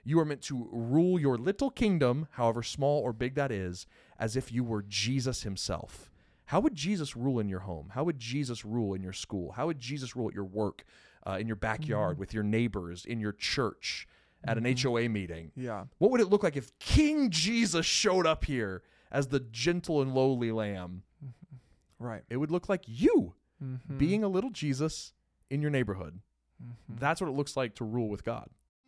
You are meant to rule your little kingdom, however small or big that is, as if you were Jesus himself. How would Jesus rule in your home? How would Jesus rule in your school? How would Jesus rule at your work, in your backyard, with your neighbors, in your church, at an HOA meeting? Yeah. What would it look like if King Jesus showed up here as the gentle and lowly lamb? Right. It would look like you being a little Jesus in your neighborhood. That's what it looks like to rule with God.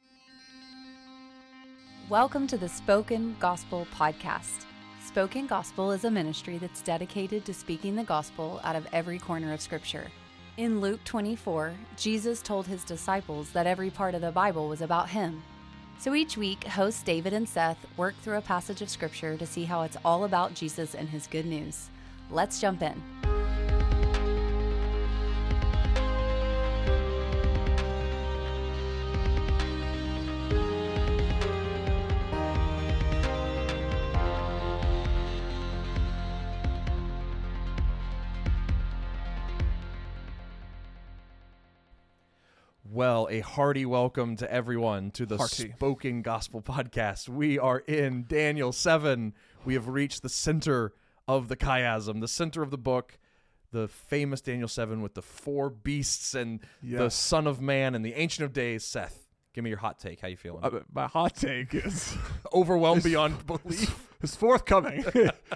Welcome to the Spoken Gospel Podcast. Spoken Gospel is a ministry that's dedicated to speaking the gospel out of every corner of Scripture. In Luke 24, Jesus told his disciples that every part of the Bible was about him. So each week, hosts David and Seth work through a passage of Scripture to see how it's all about Jesus and his good news. Let's jump in. Well, a hearty welcome to everyone to the Hearty. Spoken Gospel Podcast. We are in Daniel 7. We have reached the center of the chiasm, the center of the book, the famous Daniel 7 with the four beasts and the Son of Man and the Ancient of Days. Seth, give me your hot take. How you feeling? My hot take is Overwhelmed beyond belief. is forthcoming.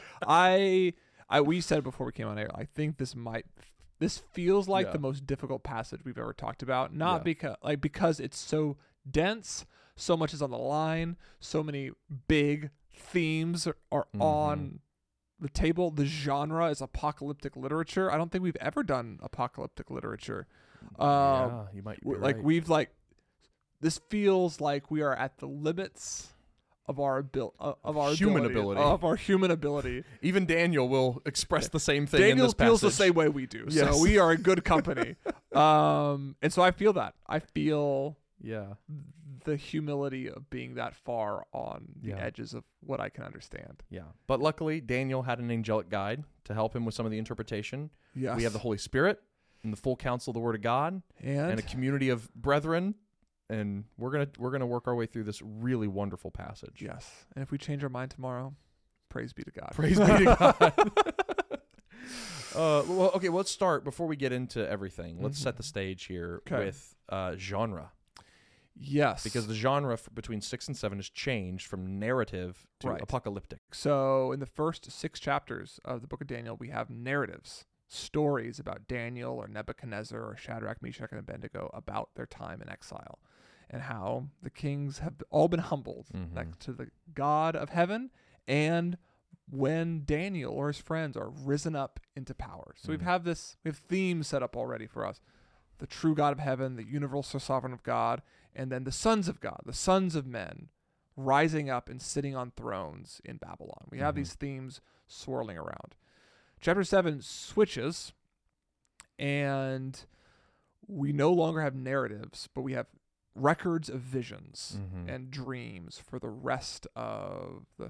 We said before we came on air, I think this feels like the most difficult passage we've ever talked about. Not because it's so dense, so much is on the line, so many big themes are on the table. The genre is apocalyptic literature. I don't think we've ever done apocalyptic literature. You might be right. This feels like we are at the limits of our Human ability. Even Daniel will express the same thing in this passage. Daniel feels the same way we do. Yes. So we are in good company. And so I feel that. I feel the humility of being that far on the edges of what I can understand. Yeah. But luckily, Daniel had an angelic guide to help him with some of the interpretation. Yes. We have the Holy Spirit and the full counsel of the Word of God and a community of brethren. And we're gonna work our way through this really wonderful passage. Yes. And if we change our mind tomorrow, praise be to God. Praise be to God. Okay, let's start before we get into everything. Let's set the stage here with genre. Yes. Because the genre between 6 and 7 has changed from narrative to apocalyptic. So in the first 6 chapters of the book of Daniel, we have narratives, stories about Daniel or Nebuchadnezzar or Shadrach, Meshach, and Abednego about their time in exile and how the kings have all been humbled next to the God of heaven, and when Daniel or his friends are risen up into power. So we have themes set up already for us. The true God of heaven, the universal sovereign of God, and then the sons of God, the sons of men, rising up and sitting on thrones in Babylon. We have these themes swirling around. Chapter 7 switches, and we no longer have narratives, but we have records of visions and dreams for the rest of the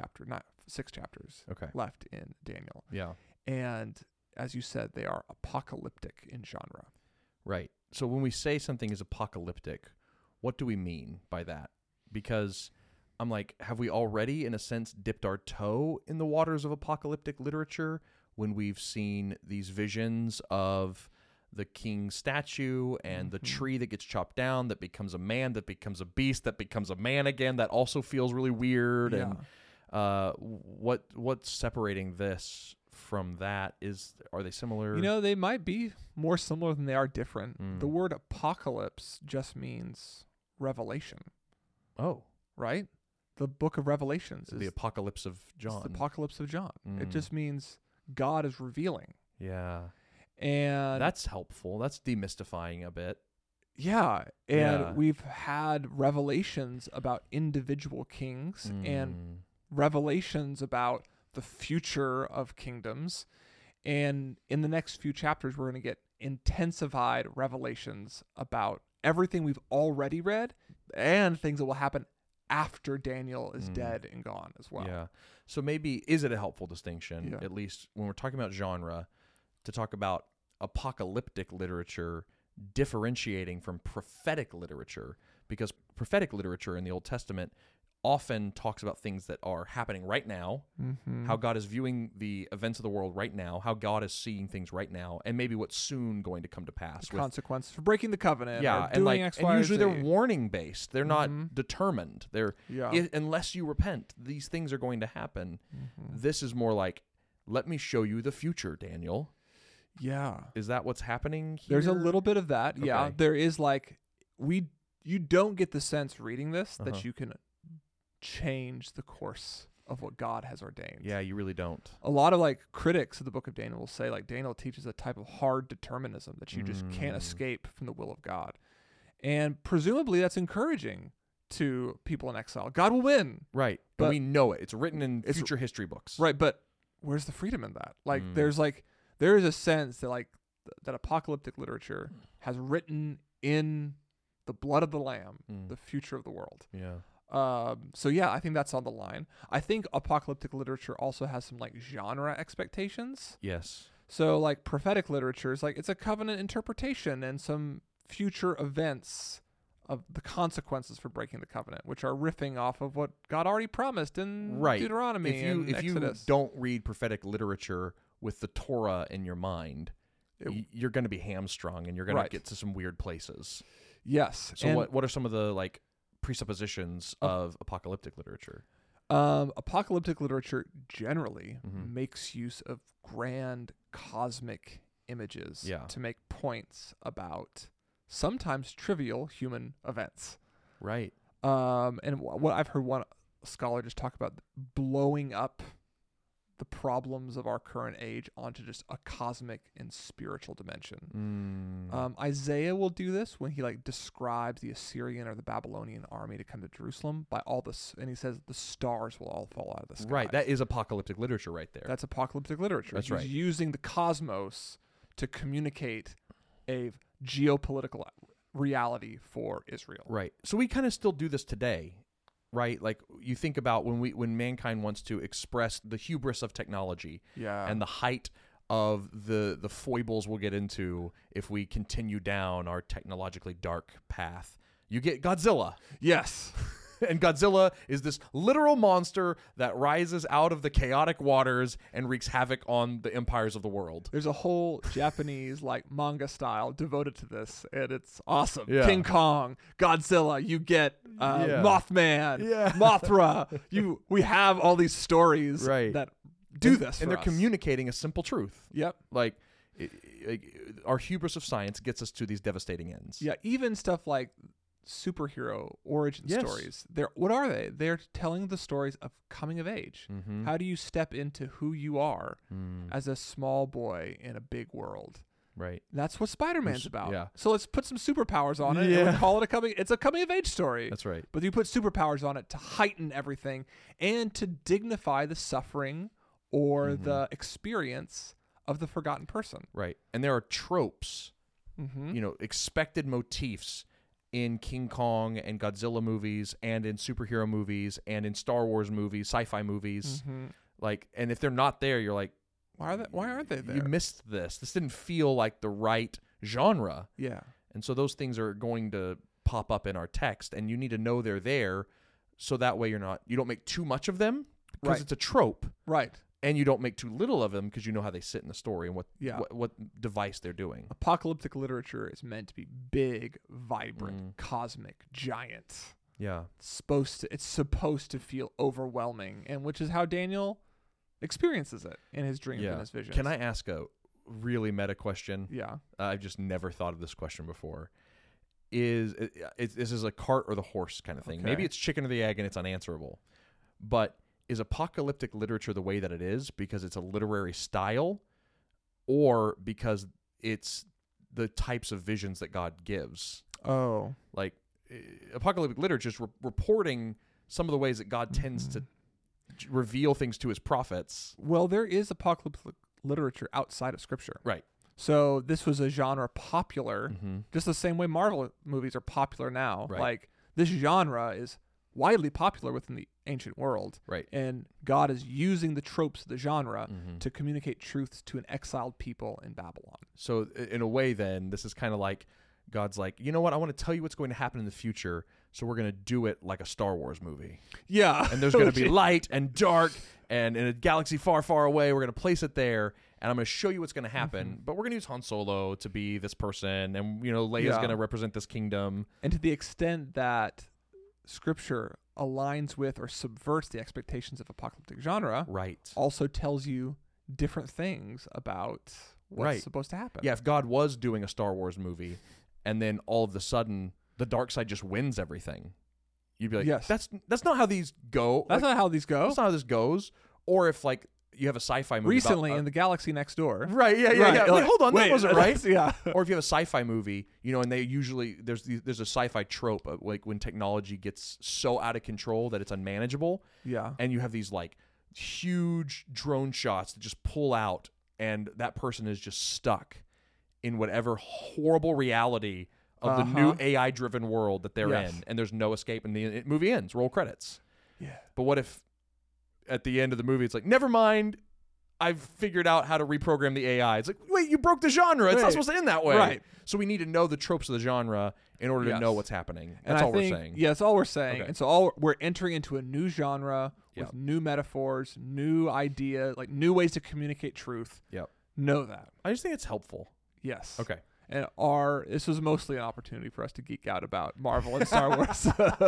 6 chapters left in Daniel. Yeah. And as you said, they are apocalyptic in genre. Right. So when we say something is apocalyptic, what do we mean by that? Because I'm like, have we already, in a sense, dipped our toe in the waters of apocalyptic literature when we've seen these visions of the king's statue and the tree that gets chopped down, that becomes a man, that becomes a beast, that becomes a man again? That also feels really weird. Yeah. And what's separating this from that? Are they similar? They might be more similar than they are different. The word apocalypse just means revelation. Oh. Right? The book of Revelations is the apocalypse of John. It's the apocalypse of John. It just means God is revealing. Yeah. And that's helpful. That's demystifying a bit. Yeah. And we've had revelations about individual kings and revelations about the future of kingdoms. And in the next few chapters, we're going to get intensified revelations about everything we've already read and things that will happen after Daniel is dead and gone as well. Yeah. So maybe, is it a helpful distinction, at least when we're talking about genre, to talk about apocalyptic literature differentiating from prophetic literature? Because prophetic literature in the Old Testament often talks about things that are happening right now, how God is viewing the events of the world right now, how God is seeing things right now, and maybe what's soon going to come to pass. The consequences for breaking the covenant. Yeah, or doing X, Y, and or usually Z. they're warning based. They're not determined. They're unless you repent, these things are going to happen. This is more like, let me show you the future, Daniel. Yeah. Is that what's happening here? There's a little bit of that. Yeah. Okay. There is like you don't get the sense reading this that you can change the course of what God has ordained. Yeah, you really don't. A lot of like critics of the book of Daniel will say like Daniel teaches a type of hard determinism that you just can't escape from the will of God. And presumably that's encouraging to people in exile. God will win. Right. But and we know it. It's written in future history books. Right, but where's the freedom in that? Like there is a sense that like that apocalyptic literature has written in the blood of the Lamb the future of the world. Yeah. So yeah, I think that's on the line. I think apocalyptic literature also has some like genre expectations. Yes. So like prophetic literature is like it's a covenant interpretation and some future events of the consequences for breaking the covenant, which are riffing off of what God already promised in Deuteronomy and Exodus. If you don't read prophetic literature with the Torah in your mind, you're going to be hamstrung and you're going to get to some weird places. Yes. So what are some of the like presuppositions of apocalyptic literature? Apocalyptic literature generally makes use of grand cosmic images to make points about sometimes trivial human events. Right. And what I've heard one scholar just talk about blowing up the problems of our current age onto just a cosmic and spiritual dimension. Isaiah will do this when he like describes the Assyrian or the Babylonian army to come to Jerusalem by all this, and he says the stars will all fall out of the sky. Right, that is apocalyptic literature right there. That's apocalyptic literature. That's He's right. using the cosmos to communicate a geopolitical reality for Israel. Right. So we kind of still do this today. Right, like you think about when mankind wants to express the hubris of technology, and the height of the foibles we'll get into if we continue down our technologically dark path. You get Godzilla. Yes. And Godzilla is this literal monster that rises out of the chaotic waters and wreaks havoc on the empires of the world. There's a whole Japanese like manga style devoted to this, and it's awesome. Yeah. King Kong, Godzilla, you get Mothman, Mothra. We have all these stories that do this, and they're communicating a simple truth. Yep. Like our hubris of science gets us to these devastating ends. Yeah, even stuff like superhero origin stories. What are they? They're telling the stories of coming of age. How do you step into who you are as a small boy in a big world? Right. That's what Spider-Man's about. Yeah. So let's put some superpowers on it and we call it it's a coming of age story. That's right. But you put superpowers on it to heighten everything and to dignify the suffering or the experience of the forgotten person. Right. And there are tropes, expected motifs in King Kong and Godzilla movies and in superhero movies and in Star Wars movies, sci-fi movies. Like, and if they're not there, you're like, why aren't they there? You missed this. This didn't feel like the right genre. Yeah. And so those things are going to pop up in our text, and you need to know they're there so that way you don't make too much of them because it's a trope. Right. And you don't make too little of them because you know how they sit in the story and what device they're doing. Apocalyptic literature is meant to be big, vibrant, cosmic, giant. Yeah. It's supposed to feel overwhelming, and which is how Daniel experiences it in his dreams and his visions. Can I ask a really meta question? Yeah. I've just never thought of this question before. This is a cart or the horse kind of thing. Okay. Maybe it's chicken or the egg and it's unanswerable. But is apocalyptic literature the way that it is because it's a literary style, or because it's the types of visions that God gives? Oh. Like apocalyptic literature is reporting some of the ways that God tends to reveal things to his prophets. Well, there is apocalyptic literature outside of Scripture. Right. So this was a genre popular, just the same way Marvel movies are popular now. Right. Like this genre is widely popular within the ancient world. Right. And God is using the tropes of the genre to communicate truths to an exiled people in Babylon. So in a way then, this is kind of like God's like, you know what? I want to tell you what's going to happen in the future, so we're going to do it like a Star Wars movie. Yeah. And there's going to be light and dark, and in a galaxy far, far away, we're going to place it there, and I'm going to show you what's going to happen. But we're going to use Han Solo to be this person, and Leia's going to represent this kingdom. And to the extent that Scripture aligns with or subverts the expectations of apocalyptic genre, Right. also tells you different things about what's supposed to happen. Yeah, if God was doing a Star Wars movie, and then all of a sudden the dark side just wins everything, you'd be like, Yes. that's not how these go. That's not how these go. That's not how this goes. Or if like you have a sci-fi movie Recently about, in the galaxy next door. right, yeah. Right, Wait, hold on, that wasn't right. Yeah. Or if you have a sci-fi movie, and they usually there's a sci-fi trope of, like when technology gets so out of control that it's unmanageable, Yeah. and you have these like huge drone shots that just pull out, and that person is just stuck in whatever horrible reality of the new AI-driven world that they're in, and there's no escape, and the movie ends. Roll credits. Yeah. But what if at the end of the movie it's like, never mind, I've figured out how to reprogram the AI. It's like, wait, you broke the genre. It's not supposed to end that way. Right. So we need to know the tropes of the genre in order to know what's happening. That's all we're saying. Yeah, that's all we're saying. Okay. And so we're entering into a new genre with Yep. new metaphors, new idea, like new ways to communicate truth. Yep. Know that. I just think it's helpful. Yes. Okay. And this was mostly an opportunity for us to geek out about Marvel and Star Wars.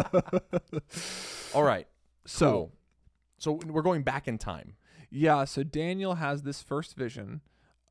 All right. So, Cool. So we're going back in time. yeah, so Daniel has this first vision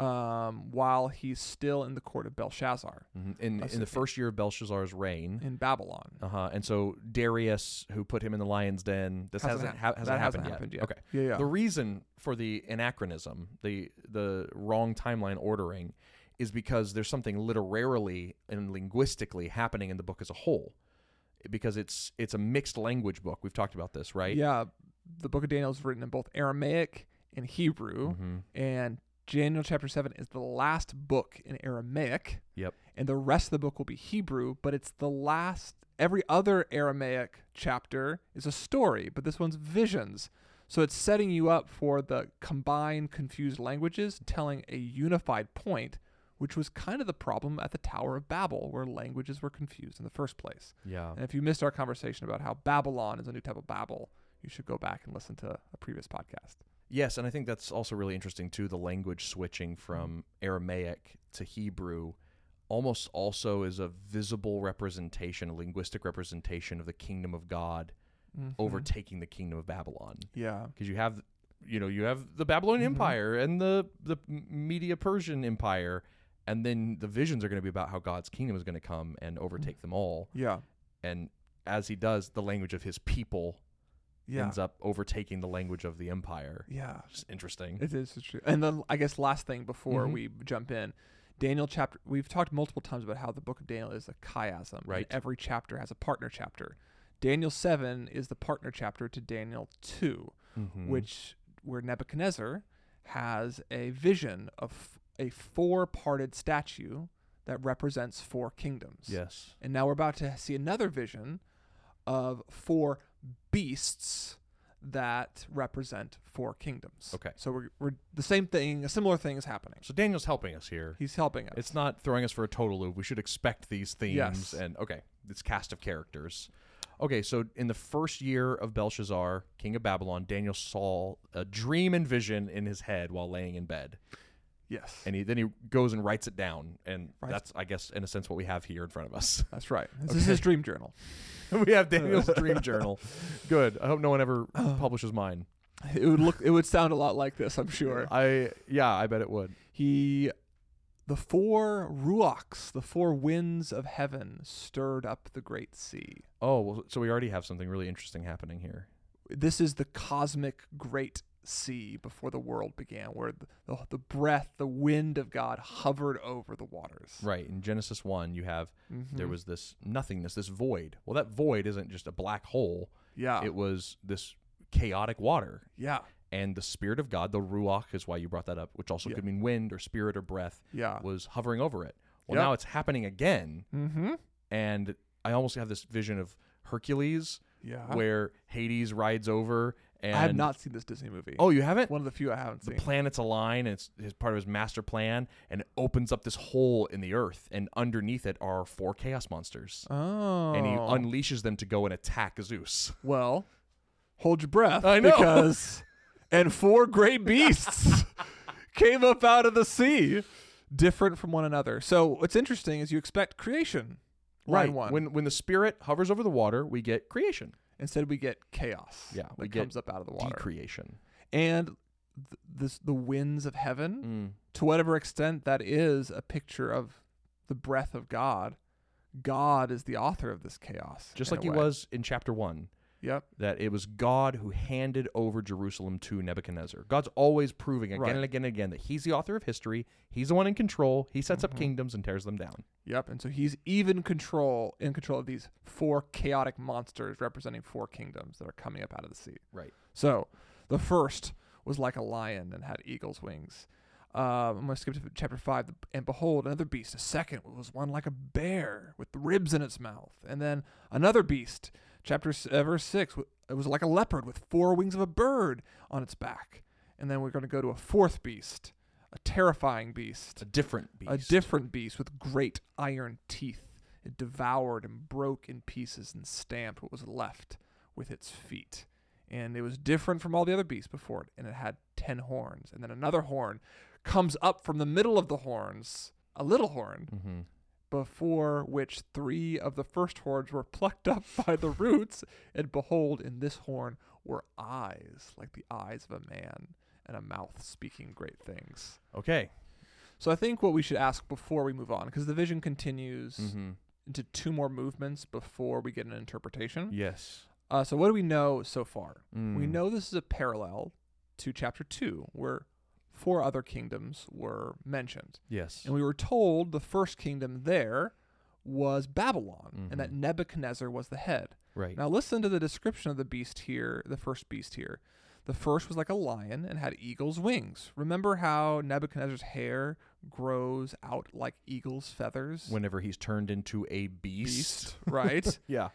while he's still in the court of Belshazzar In the first year of Belshazzar's reign. in Babylon. And so Darius, who put him in the lion's den, this hasn't happened yet. Okay. Yeah. The reason for the anachronism, the wrong timeline ordering, is because there's something literarily and linguistically happening in the book as a whole. Because it's a mixed language book. We've talked about this, right? Yeah. The book of Daniel is written in both Aramaic and Hebrew. And Daniel chapter 7 is the last book in Aramaic. Yep. And the rest of the book will be Hebrew, but it's the last. Every other Aramaic chapter is a story, but this one's visions. So it's setting you up for the combined, confused languages, telling a unified point, which was kind of the problem at the Tower of Babel, where languages were confused in the first place. Yeah. And if you missed our conversation about how Babylon is a new type of Babel, you should go back and listen to a previous podcast. Yes, and I think that's also really interesting too. The language switching from Aramaic to Hebrew almost also is a visible representation, a linguistic representation of the kingdom of God overtaking the kingdom of Babylon. Yeah. Because you have the Babylonian Empire and the Media-Persian Empire, and then the visions are going to be about how God's kingdom is going to come and overtake them all. Yeah. And as he does, the language of his people ends up overtaking the language of the empire. Yeah. It's interesting. It is true. And then I guess last thing before we jump in, Daniel chapter, we've talked multiple times about how the book of Daniel is a chiasm. Right. And every chapter has a partner chapter. Daniel 7 is the partner chapter to Daniel 2, where Nebuchadnezzar has a vision of a 4-parted statue that represents 4 kingdoms. Yes. And now we're about to see another vision of 4 beasts that represent 4 kingdoms. Okay. So we're the same thing, a similar thing is happening. So Daniel's helping us here. He's helping us. It's not throwing us for a total loop. We should expect these themes. Yes. And this cast of characters. Okay, so in the first year of Belshazzar, king of Babylon, Daniel saw a dream and vision in his head while laying in bed. Yes. And then he goes and writes it down. And that's, I guess, in a sense, what we have here in front of us. That's right. This is his dream journal. We have Daniel's dream journal. Good. I hope no one ever publishes mine. It would sound a lot like this, I'm sure. I bet it would. The 4 ruachs, the 4 winds of heaven, stirred up the great sea. Oh, well, so we already have something really interesting happening here. This is the cosmic great sea before the world began, where the breath, the wind of God hovered over the waters. Right. In Genesis 1, you have, there was this nothingness, this void. Well, that void isn't just a black hole. Yeah. It was this chaotic water. Yeah. And the Spirit of God, the Ruach is why you brought that up, which also could mean wind or spirit or breath, was hovering over it. Well, now it's happening again. And I almost have this vision of Hercules, where Hades rides over And I have not seen this Disney movie. Oh, you haven't? One of the few I haven't The seen. planets align, and it's part of his master plan, and it opens up this hole in the earth, and underneath it are 4 chaos monsters. Oh. And he unleashes them to go and attack Zeus. Well, hold your breath. I know. Because, and 4 great beasts came up out of the sea, different from one another. So what's interesting is you expect creation. Line 1. When the spirit hovers over the water, we get creation. Instead, we get chaos. Yeah, we that get comes up out of the water. Decreation. And the winds of heaven, to whatever extent that is a picture of the breath of God, God is the author of this chaos. Just in like a he way. was in chapter 1. Yep. That it was God who handed over Jerusalem to Nebuchadnezzar. God's always proving again Right. and again and again that he's the author of history. He's the one in control. He sets up kingdoms and tears them down. Yep. And so he's even in control of these 4 chaotic monsters representing 4 kingdoms that are coming up out of the sea. Right. So the first was like a lion and had eagle's wings. I'm going to skip to chapter 5. And behold, another beast. A second was one like a bear with ribs in its mouth. And then another beast. Verse 6, it was like a leopard with 4 wings of a bird on its back. And then we're going to go to a 4th beast, a terrifying beast. A different beast. A different beast with great iron teeth. It devoured and broke in pieces and stamped what was left with its feet. And it was different from all the other beasts before it. And it had 10 horns. And then another horn comes up from the middle of the horns, a little horn, Mm-hmm. before which 3 of the first horns were plucked up by the roots. And behold, in this horn were eyes like the eyes of a man, and a mouth speaking great things. Okay. So I think what we should ask before we move on, because the vision continues Mm-hmm. into 2 more movements before we get an interpretation. Yes. So what do we know so far? We Mm. know this is a parallel to chapter 2, where 4 other kingdoms were mentioned. Yes. And we were told the first kingdom there was Babylon, and that Mhm. Nebuchadnezzar was the head. Right. Now listen to the description of the beast here, the first beast here. The first was like a lion and had eagle's wings. Remember how Nebuchadnezzar's hair grows out like eagle's feathers? Whenever he's turned into a beast. Right? Yeah.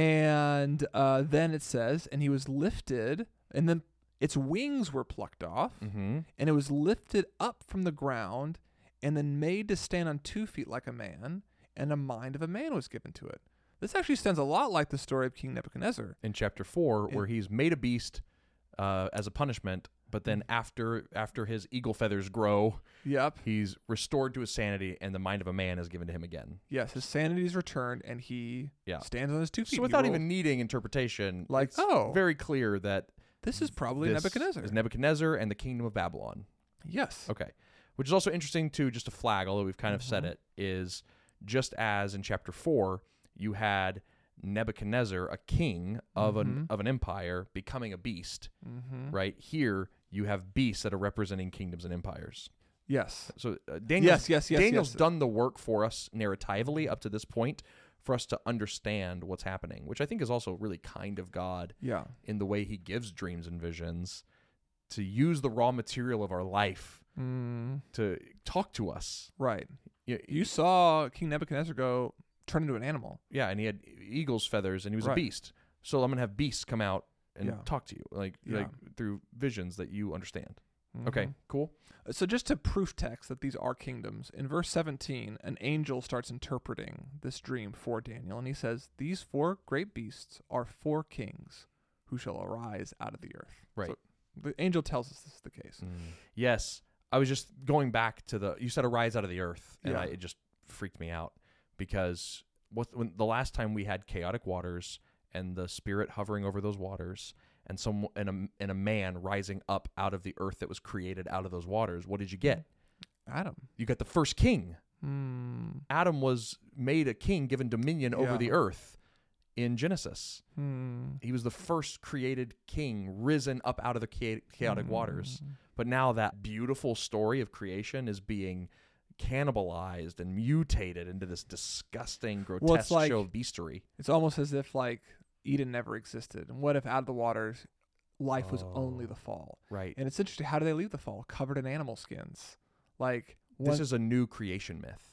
And then it says, and he was lifted, and then its wings were plucked off, Mm-hmm. and it was lifted up from the ground, and then made to stand on 2 feet like a man, and a mind of a man was given to it. This actually sounds a lot like the story of King Nebuchadnezzar. In chapter 4, where he's made a beast as a punishment, but then after his eagle feathers grow, Yep. he's restored to his sanity, and the mind of a man is given to him again. Yes, his sanity is returned, and he Yeah. stands on his 2 feet. So He without rolls. even needing interpretation, Like, it's oh. very clear that This is probably this Nebuchadnezzar. is Nebuchadnezzar and the kingdom of Babylon. Yes. Okay. Which is also interesting too, just to flag, although we've kind of said Mhm. it, is just as in chapter 4, you had Nebuchadnezzar, a king of Mhm. an empire, becoming a beast, Mm-hmm. right? Here you have beasts that are representing kingdoms and empires. Yes. So Daniel's Yes. Daniel's done the work for us narratively up to this point for us to understand what's happening, which I think is also really kind of God Yeah. in the way he gives dreams and visions to use the raw material of our life Mm, to talk to us. right. Y- You saw King Nebuchadnezzar turn into an animal. Yeah, and he had eagle's feathers, and he was Right. a beast. So I'm gonna have beasts come out and Yeah. talk to you, like through visions that you understand. Okay, Mhm. cool. So just to proof text that these are kingdoms, in verse 17, an angel starts interpreting this dream for Daniel, and he says, "These 4 great beasts are 4 kings who shall arise out of the earth." Right. So the angel tells us this is the case. Yes, I was just going back to you said arise out of the earth, and Yeah. it just freaked me out because when the last time we had chaotic waters and the spirit hovering over those waters and a man rising up out of the earth that was created out of those waters, what did you get? Adam. You got the first king. Hmm. Adam was made a king, given dominion over Yeah. the earth in Genesis. Hmm. He was the first created king risen up out of the chaotic waters. But now that beautiful story of creation is being cannibalized and mutated into this disgusting, grotesque like- show of beastery. It's almost as if like Eden never existed. And what if out of the waters, life was only the fall? Right. And it's interesting. How do they leave the fall? Covered in animal skins. Like This is a new creation myth.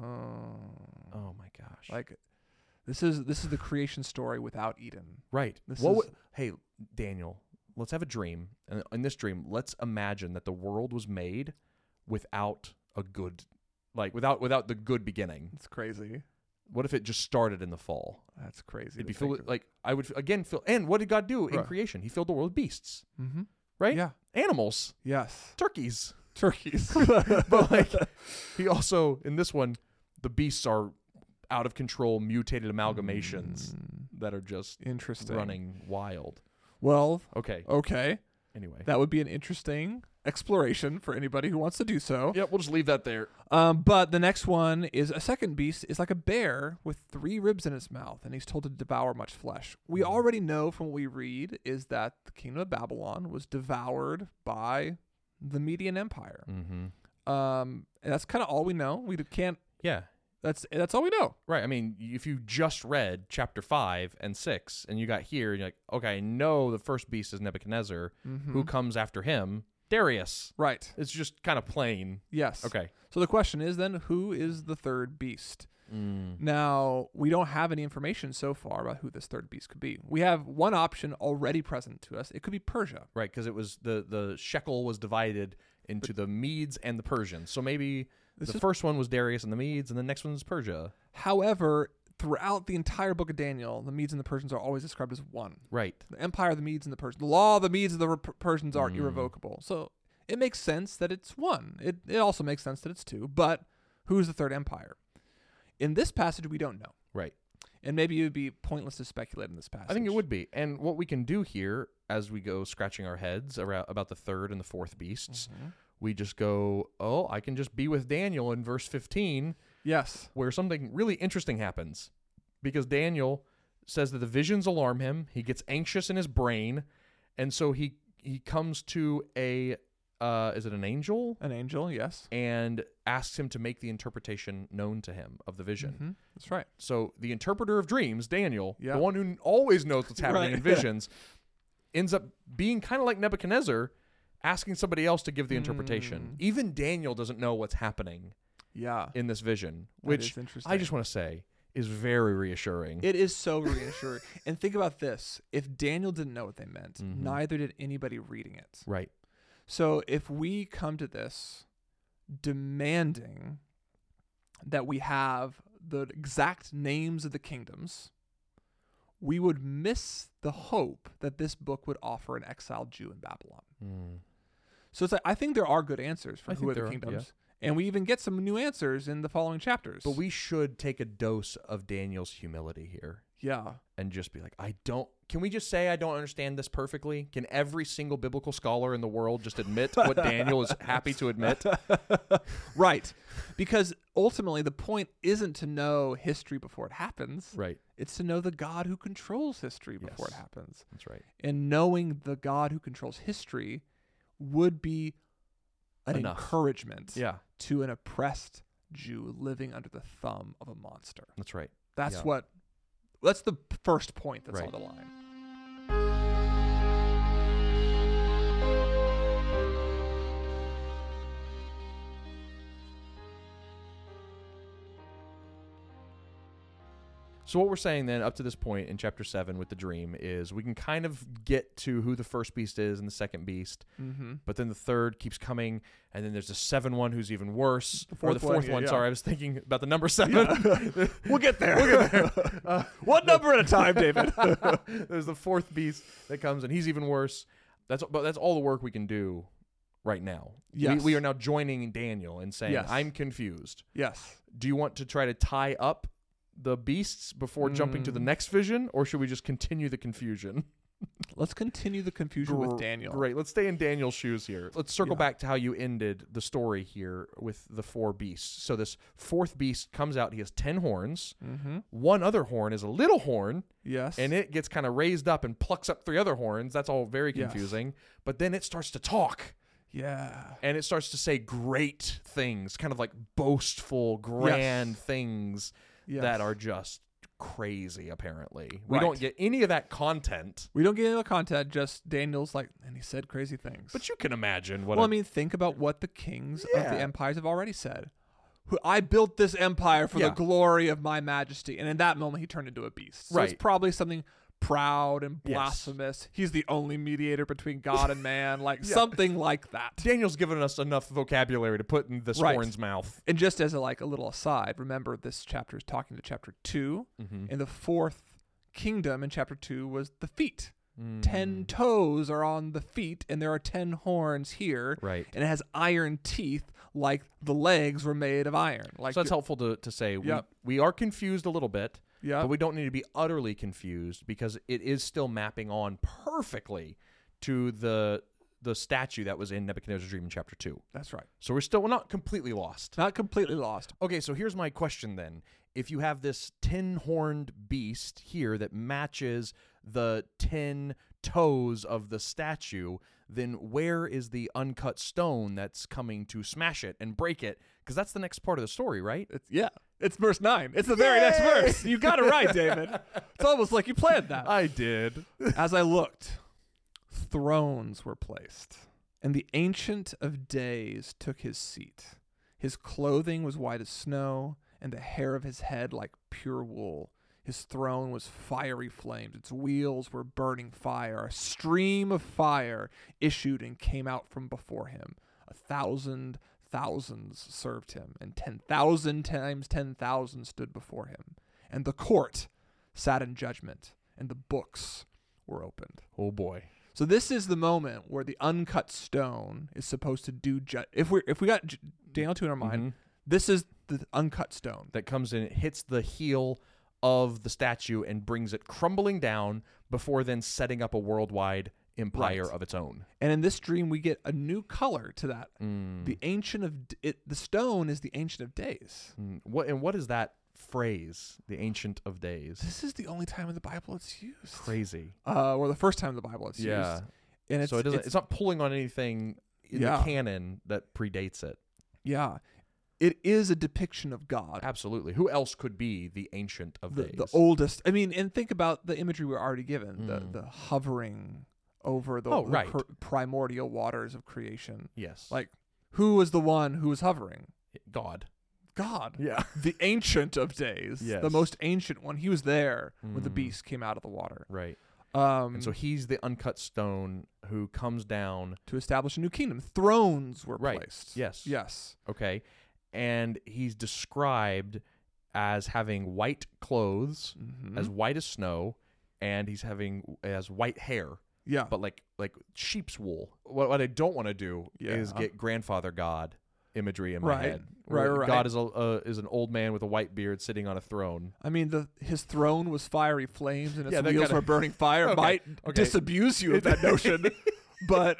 oh, Oh my gosh. like this is the creation story without Eden. right. this What is- would, hey, Daniel, let's have a dream. And in this dream, let's imagine that the world was made without a good, like without the good beginning. It's crazy. What if it just started in the fall? That's crazy. It'd be filled like I would again fill. And what did God do in Right. creation? He filled the world with beasts, Mm-hmm. right? Yeah. Animals, Yes. turkeys. Turkeys. But like he also in this one, the beasts are out of control, mutated amalgamations that are just Interesting. running wild. Well, Okay. okay. Anyway. That would be an interesting exploration for anybody who wants to do so. Yep, we'll just leave that there. But the next one is a second beast is like a bear with 3 ribs in its mouth, and he's told to devour much flesh. We already know from what we read is that the kingdom of Babylon was devoured by the Median Empire. Mm-hmm. And that's kind of all we know. We can't. Yeah. That's all we know. Right. I mean, if you just read chapter 5 and 6 and you got here, you're like, okay, I know the first beast is Nebuchadnezzar. Mm-hmm. Who comes after him? Darius. Right. It's just kind of plain. Yes. Okay. So the question is then, who is the third beast? Now, we don't have any information so far about who this third beast could be. We have one option already present to us. It could be Persia. Right, because it was the shekel was divided into the Medes and the Persians. So maybe the first one was Darius and the Medes, and the next one is Persia. However, throughout the entire book of Daniel, the Medes and the Persians are always described as one. Right. The empire of the Medes and the Persians. The law of the Medes and the Persians are irrevocable. So it makes sense that it's one. It also makes sense that it's two. But who's the third empire? In this passage, we don't know. Right. And maybe it would be pointless to speculate in this passage. I think it would be. And what we can do here, as we go scratching our heads about the third and the fourth beasts, we just go, I can just be with Daniel in verse 15. Yes. Where something really interesting happens. Because Daniel says that the visions alarm him. He gets anxious in his brain. And so he comes to is it an angel? An angel, yes. And asks him to make the interpretation known to him of the vision. Mm-hmm. That's right. So the interpreter of dreams, Daniel, Yeah. the one who always knows what's happening Right. in visions, ends up being kind of like Nebuchadnezzar, asking somebody else to give the interpretation. Even Daniel doesn't know what's happening in this vision, which I just want to say is very reassuring. It is so reassuring. And think about this. If Daniel didn't know what they meant, neither did anybody reading it. Right. So if we come to this demanding that we have the exact names of the kingdoms, we would miss the hope that this book would offer an exiled Jew in Babylon. So it's like, I think there are good answers for who are the kingdoms. And we even get some new answers in the following chapters. But we should take a dose of Daniel's humility here. Yeah. And just be like, can we just say I don't understand this perfectly? Can every single biblical scholar in the world just admit what Daniel is happy to admit? Right. Because ultimately the point isn't to know history before it happens. Right. It's to know the God who controls history before it happens. That's right. And knowing the God who controls history would be an encouragement to an oppressed Jew living under the thumb of a monster. That's right. That's the first point that's on the line. So what we're saying then up to this point in chapter 7 with the dream is we can kind of get to who the first beast is and the second beast, but then the third keeps coming, and then there's a 7 who's even worse. The fourth one. Sorry, I was thinking about the number 7. Yeah. We'll get there. One number at a time, David. There's the fourth beast that comes, and he's even worse. That's all the work we can do right now. Yes. We are now joining Daniel and saying, I'm confused. Yes. Do you want to try to tie up the beasts before jumping to the next vision, or should we just continue the confusion? Let's continue the confusion with Daniel. Great. Let's stay in Daniel's shoes here. Let's circle back to how you ended the story here with the 4 beasts. So this fourth beast comes out. He has 10 horns. One other horn is a little horn. Yes. And it gets kind of raised up and plucks up 3 other horns. That's all very confusing. Yes. But then it starts to talk. Yeah. And it starts to say great things, kind of like boastful, grand things. Yes. That are just crazy, apparently. We don't get any of that content. We don't get any of the content, just Daniel's like, and he said crazy things. But you can imagine what... think about what the kings of the empires have already said. I built this empire for the glory of my majesty. And in that moment, he turned into a beast. So it's probably something proud and Yes. blasphemous. He's the only mediator between God and man, like Yeah. something like that. Daniel's given us enough vocabulary to put in this Right. horn's mouth. And just as a little aside, remember this chapter is talking to chapter 2, Mm-hmm. and the fourth kingdom in chapter 2 was the feet. Mm. 10 toes are on the feet, and there are 10 horns here, Right. and it has iron teeth like the legs were made of iron. Like So that's helpful to say. Yep. We are confused a little bit, yeah, but we don't need to be utterly confused because it is still mapping on perfectly to the statue that was in Nebuchadnezzar's dream in chapter 2. that's right. So we're not completely lost. Not completely lost. Okay, so here's my question then. If you have this 10-horned beast here that matches the 10 toes of the statue, then where is the uncut stone that's coming to smash it and break it? Because that's the next part of the story, right? It's verse 9. It's the very next Yay! verse. You got it right, David. It's almost like you planned that. I did. As I looked, thrones were placed, and the Ancient of Days took his seat. His clothing was white as snow, and the hair of his head like pure wool. His throne was fiery flames. Its wheels were burning fire. A stream of fire issued and came out from before him. 1,000 thousands served him, and 10,000 times 10,000 stood before him. And the court sat in judgment, and the books were opened. Oh boy. So this is the moment where the uncut stone is supposed to do if we got Daniel 2 in our mind, Mhm. this is the uncut stone. That comes in, it hits the heel of the statue and brings it crumbling down before then setting up a worldwide empire Right. of its own. And in this dream we get a new color to that. Mm. The ancient of the stone is the Ancient of Days. What is that phrase? The Ancient of Days. This is the only time in the Bible it's used. Crazy. Or the first time in the Bible it's Yeah. used. And So it doesn't. It's not pulling on anything in Yeah. the canon that predates it. yeah. It is a depiction of God. Absolutely. Who else could be the Ancient of The Days? oldest. I mean, and think about the imagery we're already given. Mm. The hovering over the, Oh, the right. primordial waters of creation. Yes. Like, who was the one who was hovering? God. God. Yeah. The Ancient of Days. Yes. The most ancient one. He was there when the Mm. beast came out of the water. Right. And And so he's the uncut stone who comes down. to establish a new kingdom. Thrones were Right. placed. Yes. Yes. Okay. And he's described as having white clothes, Mhm. as white as snow, and he's having as white hair, yeah. but like sheep's wool. What I don't want to do is Yeah. get grandfather God imagery in my Right. head. Right, Where right. God is an old man with a white beard sitting on a throne. I mean, his throne was fiery flames and its Yeah, that wheels kinda- were burning fire. Okay, Might okay. disabuse you of that notion, but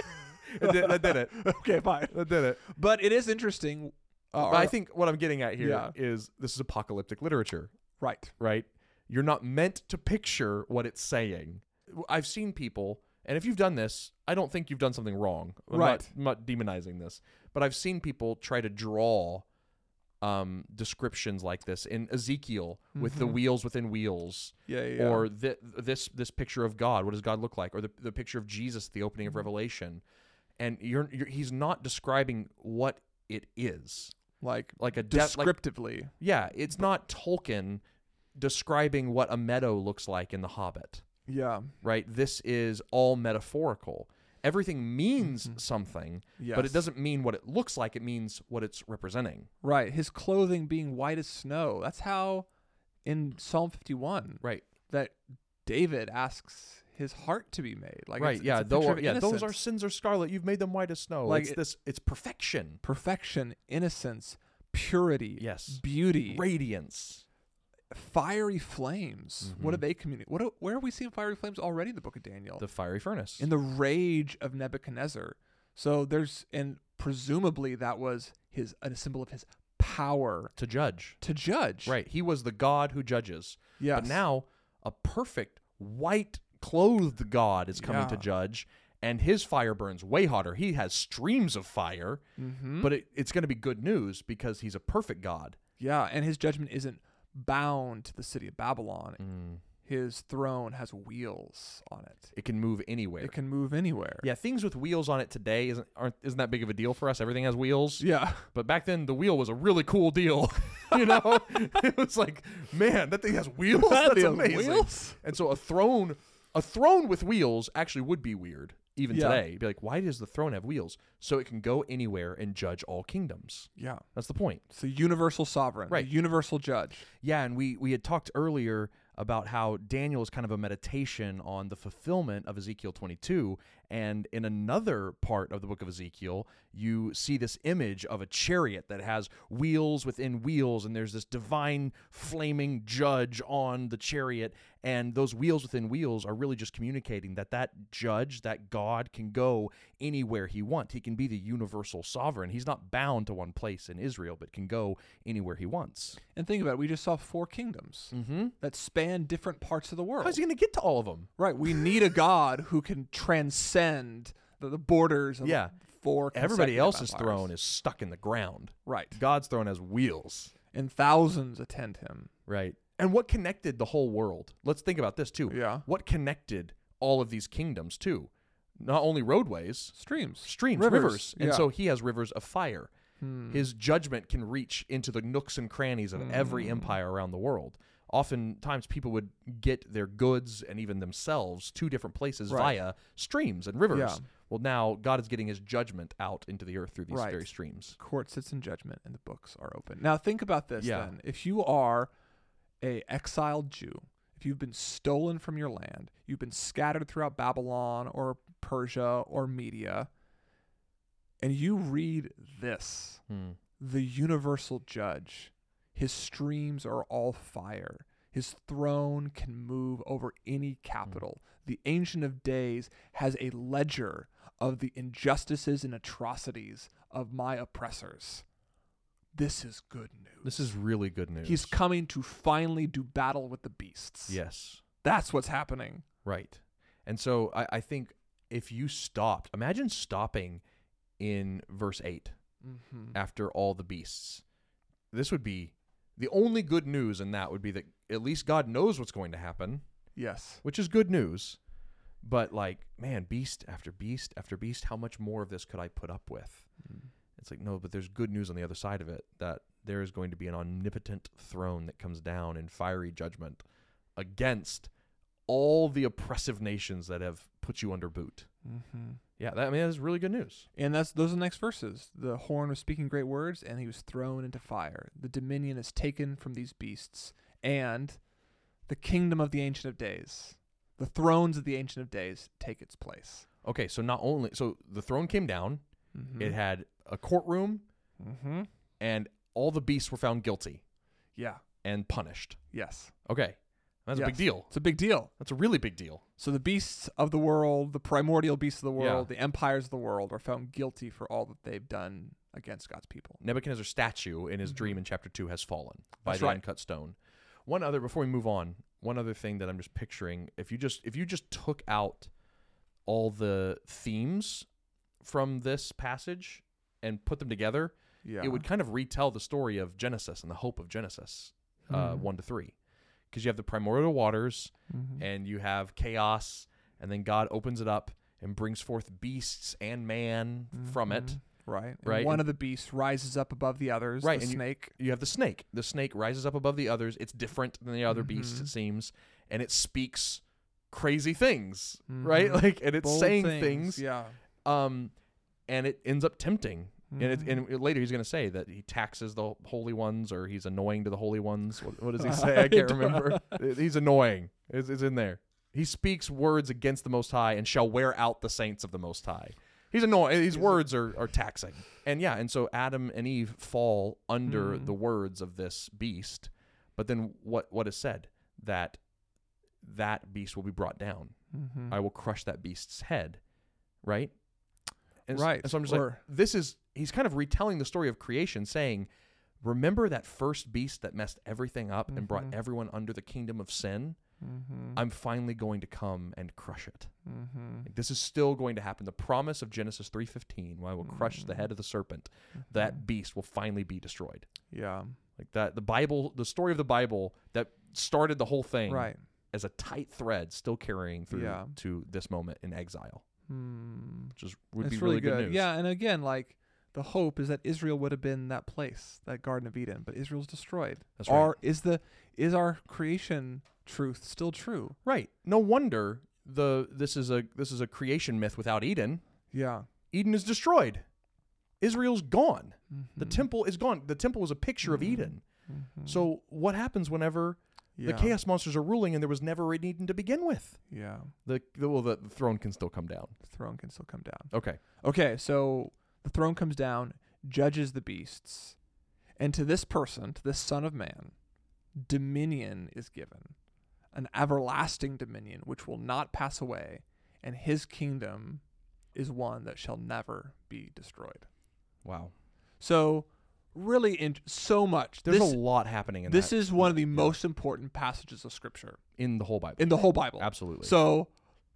That did it. okay, fine. That did it. But it is interesting. But I think what I'm getting at here is Yeah. this is apocalyptic literature, right. right? You're not meant to picture what it's saying. I've seen people, and if you've done this, I don't think you've done something wrong. I'm Right. not demonizing this, but I've seen people try to draw descriptions like this in Ezekiel with the Mhm. wheels within wheels, Yeah. or this picture of God. What does God look like? Or the picture of Jesus, the opening of Revelation, and he's not describing what it is. like Like a descriptively. Yeah, it's not Tolkien describing what a meadow looks like in The Hobbit, Yeah. right? This is all metaphorical. Everything means Mhm. something, Yes. but it doesn't mean what it looks like. It means what it's representing. Right. His clothing being white as snow. That's how in Psalm 51 Right. that David asks his heart to be made. Like Right. It's Yeah. a picture of Those are innocence. sins are scarlet. You've made them white as snow. Like It's perfection. Perfection, innocence, purity, Yes. beauty, Radiance. fiery flames. What do Mhm. they communicate? Where are we seeing fiery flames already in the book of Daniel? The fiery furnace. In the rage of Nebuchadnezzar. So and presumably that was a symbol of his power to judge. to judge. Right. He was the God who judges. Yes. But now a perfect white clothed God is coming to Yeah. judge, and his fire burns way hotter. He has streams of fire, Mm-hmm. but it's going to be good news because he's a perfect God. yeah, and his judgment isn't bound to the city of Babylon. his throne has wheels on it. It can move anywhere. It can move anywhere. Yeah, things with wheels on it today isn't that big of a deal for us. Everything has wheels. Yeah. But back then, the wheel was a really cool deal. You know, it was like, man, that thing has wheels. That's amazing. Wheels? And so a throne with wheels actually would be weird even today. You'd be like, why does the throne have wheels? So it can go anywhere and judge all kingdoms. Yeah. That's the point. It's a universal sovereign, Right. a universal judge. Yeah, and we had talked earlier about how Daniel is kind of a meditation on the fulfillment of Ezekiel 22. And in another part of the book of Ezekiel, you see this image of a chariot that has wheels within wheels, and there's this divine flaming judge on the chariot. And those wheels within wheels are really just communicating that judge, that God, can go anywhere he wants. He can be the universal sovereign. He's not bound to one place in Israel, but can go anywhere he wants. And think about it. We just saw 4 kingdoms that span different parts of the world. How's he going to get to all of them? Right. We need a God who can transcend the borders of 4 Everybody consecutive else's empires. throne is stuck in the ground. Right. God's throne has wheels. And thousands attend him. Right. And what connected the whole world? Let's think about this too. Yeah. What connected all of these kingdoms too? Not only roadways, Streams, rivers. And Yeah. so he has rivers of fire. His judgment can reach into the nooks and crannies of every empire around the world. Oftentimes people would get their goods and even themselves to different places via streams and rivers. Yeah. Well, now God is getting his judgment out into the earth through these very streams. Court sits in judgment and the books are open. Now think about this then. If you are a exiled Jew, if you've been stolen from your land, you've been scattered throughout Babylon or Persia or Media, and you read this, the universal judge, his streams are all fire. His throne can move over any capital. The Ancient of Days has a ledger of the injustices and atrocities of my oppressors. This is good news. This is really good news. He's coming to finally do battle with the beasts. Yes. That's what's happening. Right. And so I think if you stopped, imagine stopping in verse 8 after all the beasts. This would be the only good news in that would be that at least God knows what's going to happen. Yes. Which is good news. But like, man, beast after beast after beast, how much more of this could I put up with? It's like, no, but there's good news on the other side of it, that there is going to be an omnipotent throne that comes down in fiery judgment against all the oppressive nations that have put you under boot. Yeah, that is really good news. And those are the next verses. The horn was speaking great words, and he was thrown into fire. The dominion is taken from these beasts, and the kingdom of the Ancient of Days, the thrones of the Ancient of Days, take its place. Okay, so the throne came down. It had a courtroom, and all the beasts were found guilty. Yeah. And punished. Yes. Okay. That's a big deal. It's a big deal. That's a really big deal. So the beasts of the world, the primordial beasts of the world, the empires of the world are found guilty for all that they've done against God's people. Nebuchadnezzar's statue in his dream in chapter 2 has fallen by That's the right. uncut stone. Before we move on, one other thing that I'm just picturing, if you just took out all the themes from this passage and put them together, it would kind of retell the story of Genesis and the hope of Genesis 1 to 3. Because you have the primordial waters and you have chaos, and then God opens it up and brings forth beasts and man from it. Right. Right. And one of the beasts rises up above the others. Right. The And snake. You have the snake. The snake rises up above the others. It's different than the other beasts, it seems, and it speaks crazy things, right? Like, and it's Bold saying things. Yeah. And it ends up tempting. And later he's going to say that he taxes the holy ones, or he's annoying to the holy ones. What does he say? I can't remember. He's annoying. It's in there. He speaks words against the Most High and shall wear out the saints of the Most High. He's annoying. These words are taxing. And so Adam and Eve fall under the words of this beast. But then what is said? That beast will be brought down. I will crush that beast's head. Right? And Right. So I'm just like, he's kind of retelling the story of creation, saying, remember that first beast that messed everything up and brought everyone under the kingdom of sin? I'm finally going to come and crush it. Like, this is still going to happen. The promise of Genesis 3:15, when I will crush the head of the serpent, that beast will finally be destroyed. Yeah. Like that, the story of the Bible that started the whole thing, Right. as a tight thread still carrying through Yeah. to this moment in exile, which would It's be really good news. Yeah, and again, like the hope is that Israel would have been that place, that Garden of Eden, but Israel's destroyed. That's right. Is our creation truth still true? Right. No wonder this is a creation myth without Eden. Yeah. Eden is destroyed. Israel's gone. The Mhm. temple is gone. The temple was a picture of Eden. Mhm. So what happens whenever the Yeah. chaos monsters are ruling and there was never an Eden to begin with? Yeah. The throne can still come down. The throne can still come down. Okay. Okay, so the throne comes down, judges the beasts, and to this person, to this Son of Man, dominion is given, an everlasting dominion which will not pass away, and his kingdom is one that shall never be destroyed. Wow. So, really, so much. There's This, a lot happening in this that, is one of the most important passages of Scripture in the whole Bible. in the whole Bible. Absolutely. So,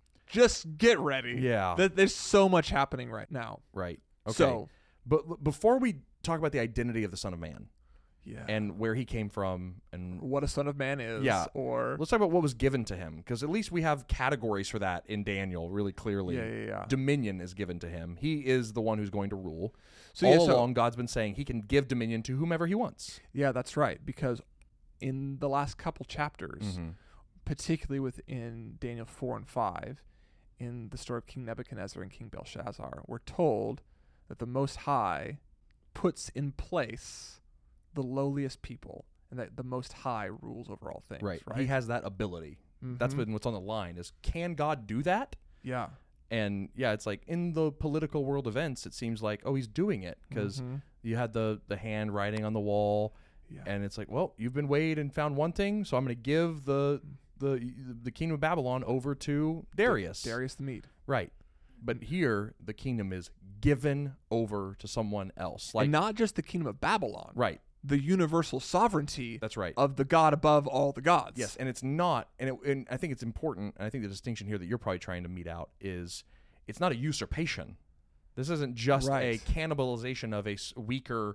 just get ready. Yeah. There's so much happening right now. Right. Okay. So, But before we talk about the identity of the Son of Man yeah. and where he came from and what a Son of Man is. Yeah. Or let's talk about what was given to him, because at least we have categories for that in Daniel really clearly. yeah. Dominion is given to him. He is the one who's going to rule. So, All yeah, so- along, God's been saying he can give dominion to whomever he wants. Yeah, that's right. Because in the last couple chapters, particularly within Daniel 4 and 5, in the story of King Nebuchadnezzar and King Belshazzar, we're told that the Most High puts in place the lowliest people, and that the Most High rules over all things. Right. Right. He has that ability. That's Mhm. what's on the line is, can God do that? Yeah. And yeah, it's like in the political world events, it seems like, oh, he's doing it because Mhm. you had the hand writing on the wall, Yeah. and it's like, well, you've been weighed and found one thing, so I'm going to give the kingdom of Babylon over to Darius. Darius the Mede. Right. But here, the kingdom is given over to someone else. Like, And not just the kingdom of Babylon. right. The universal sovereignty That's right. of the God above all the gods. Yes, and it's not, and I think it's important, and I think the distinction here that you're probably trying to mete out is it's not a usurpation. This isn't just Right. a cannibalization of a weaker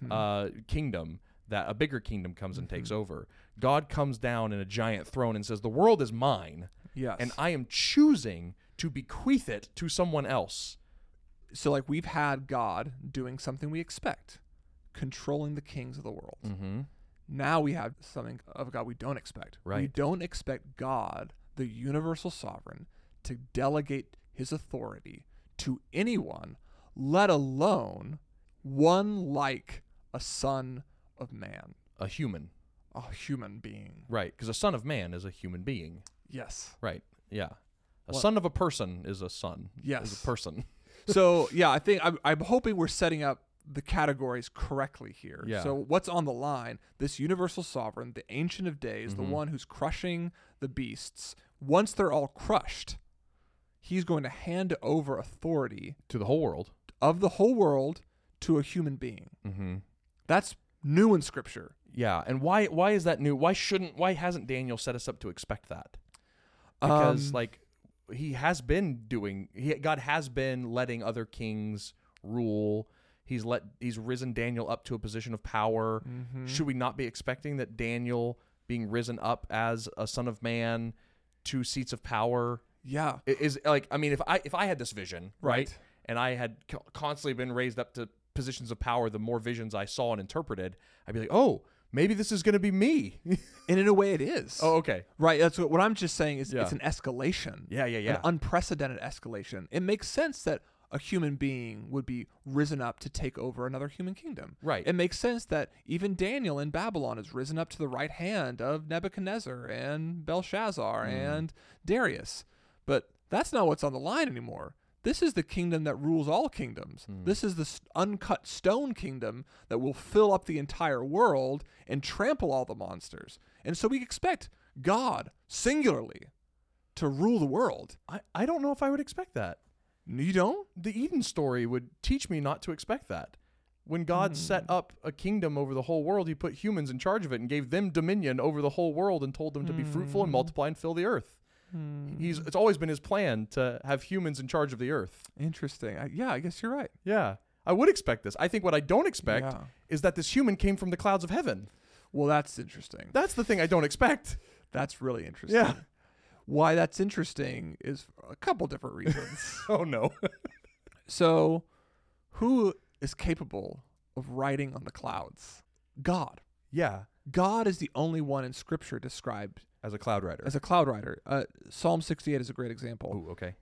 kingdom, that a bigger kingdom comes and takes over. God comes down in a giant throne and says, the world is mine, Yes. and I am choosing to bequeath it to someone else. So, like, we've had God doing something we expect, controlling the kings of the world. Mm-hmm. Now we have something of God we don't expect. We Right. don't expect God, the universal sovereign, to delegate his authority to anyone, let alone one like a son of man, A human. a human being. Right, because a son of man is a human being. Yes. Right, yeah. A Well- son of a person is a son. Yes. Is a person. So, yeah, I think I'm hoping we're setting up the categories correctly here. Yeah. So what's on the line? This universal sovereign, the Ancient of Days, the Mhm. one who's crushing the beasts. Once they're all crushed, he's going to hand over authority To the whole world. of the whole world to a human being. Mm-hmm. That's new in Scripture. Yeah, and why is that new? Why hasn't Daniel set us up to expect that? Because like God has been letting other kings rule. He's risen Daniel up to a position of power. Mhm. Should we not be expecting that Daniel being risen up as a son of man to seats of power Yeah. is like, I mean, if I had this vision, right, Right. and I had constantly been raised up to positions of power, the more visions I saw and interpreted, I'd be like, oh, maybe this is going to be me. And in a way it is. Oh, okay. Right. That's what I'm just saying is Yeah. it's an escalation. Yeah. An unprecedented escalation. It makes sense that a human being would be risen up to take over another human kingdom. Right. It makes sense that even Daniel in Babylon is risen up to the right hand of Nebuchadnezzar and Belshazzar and Darius. But that's not what's on the line anymore. This is the kingdom that rules all kingdoms. This is the uncut stone kingdom that will fill up the entire world and trample all the monsters. And so we expect God, singularly, to rule the world. I don't know if I would expect that. You don't? The Eden story would teach me not to expect that. When God set up a kingdom over the whole world, he put humans in charge of it and gave them dominion over the whole world and told them to be fruitful and multiply and fill the earth. It's always been his plan to have humans in charge of the earth. Interesting. I guess you're right. Yeah. I would expect this. I think what I don't expect Yeah. is that this human came from the clouds of heaven. Well, that's interesting. That's the thing I don't expect. That's really interesting. Yeah. Why that's interesting is for a couple different reasons. Oh, no. So, who is capable of riding on the clouds? God. Yeah. God is the only one in Scripture described As a cloud rider. as a cloud rider. Psalm 68 is a great example. Ooh, okay.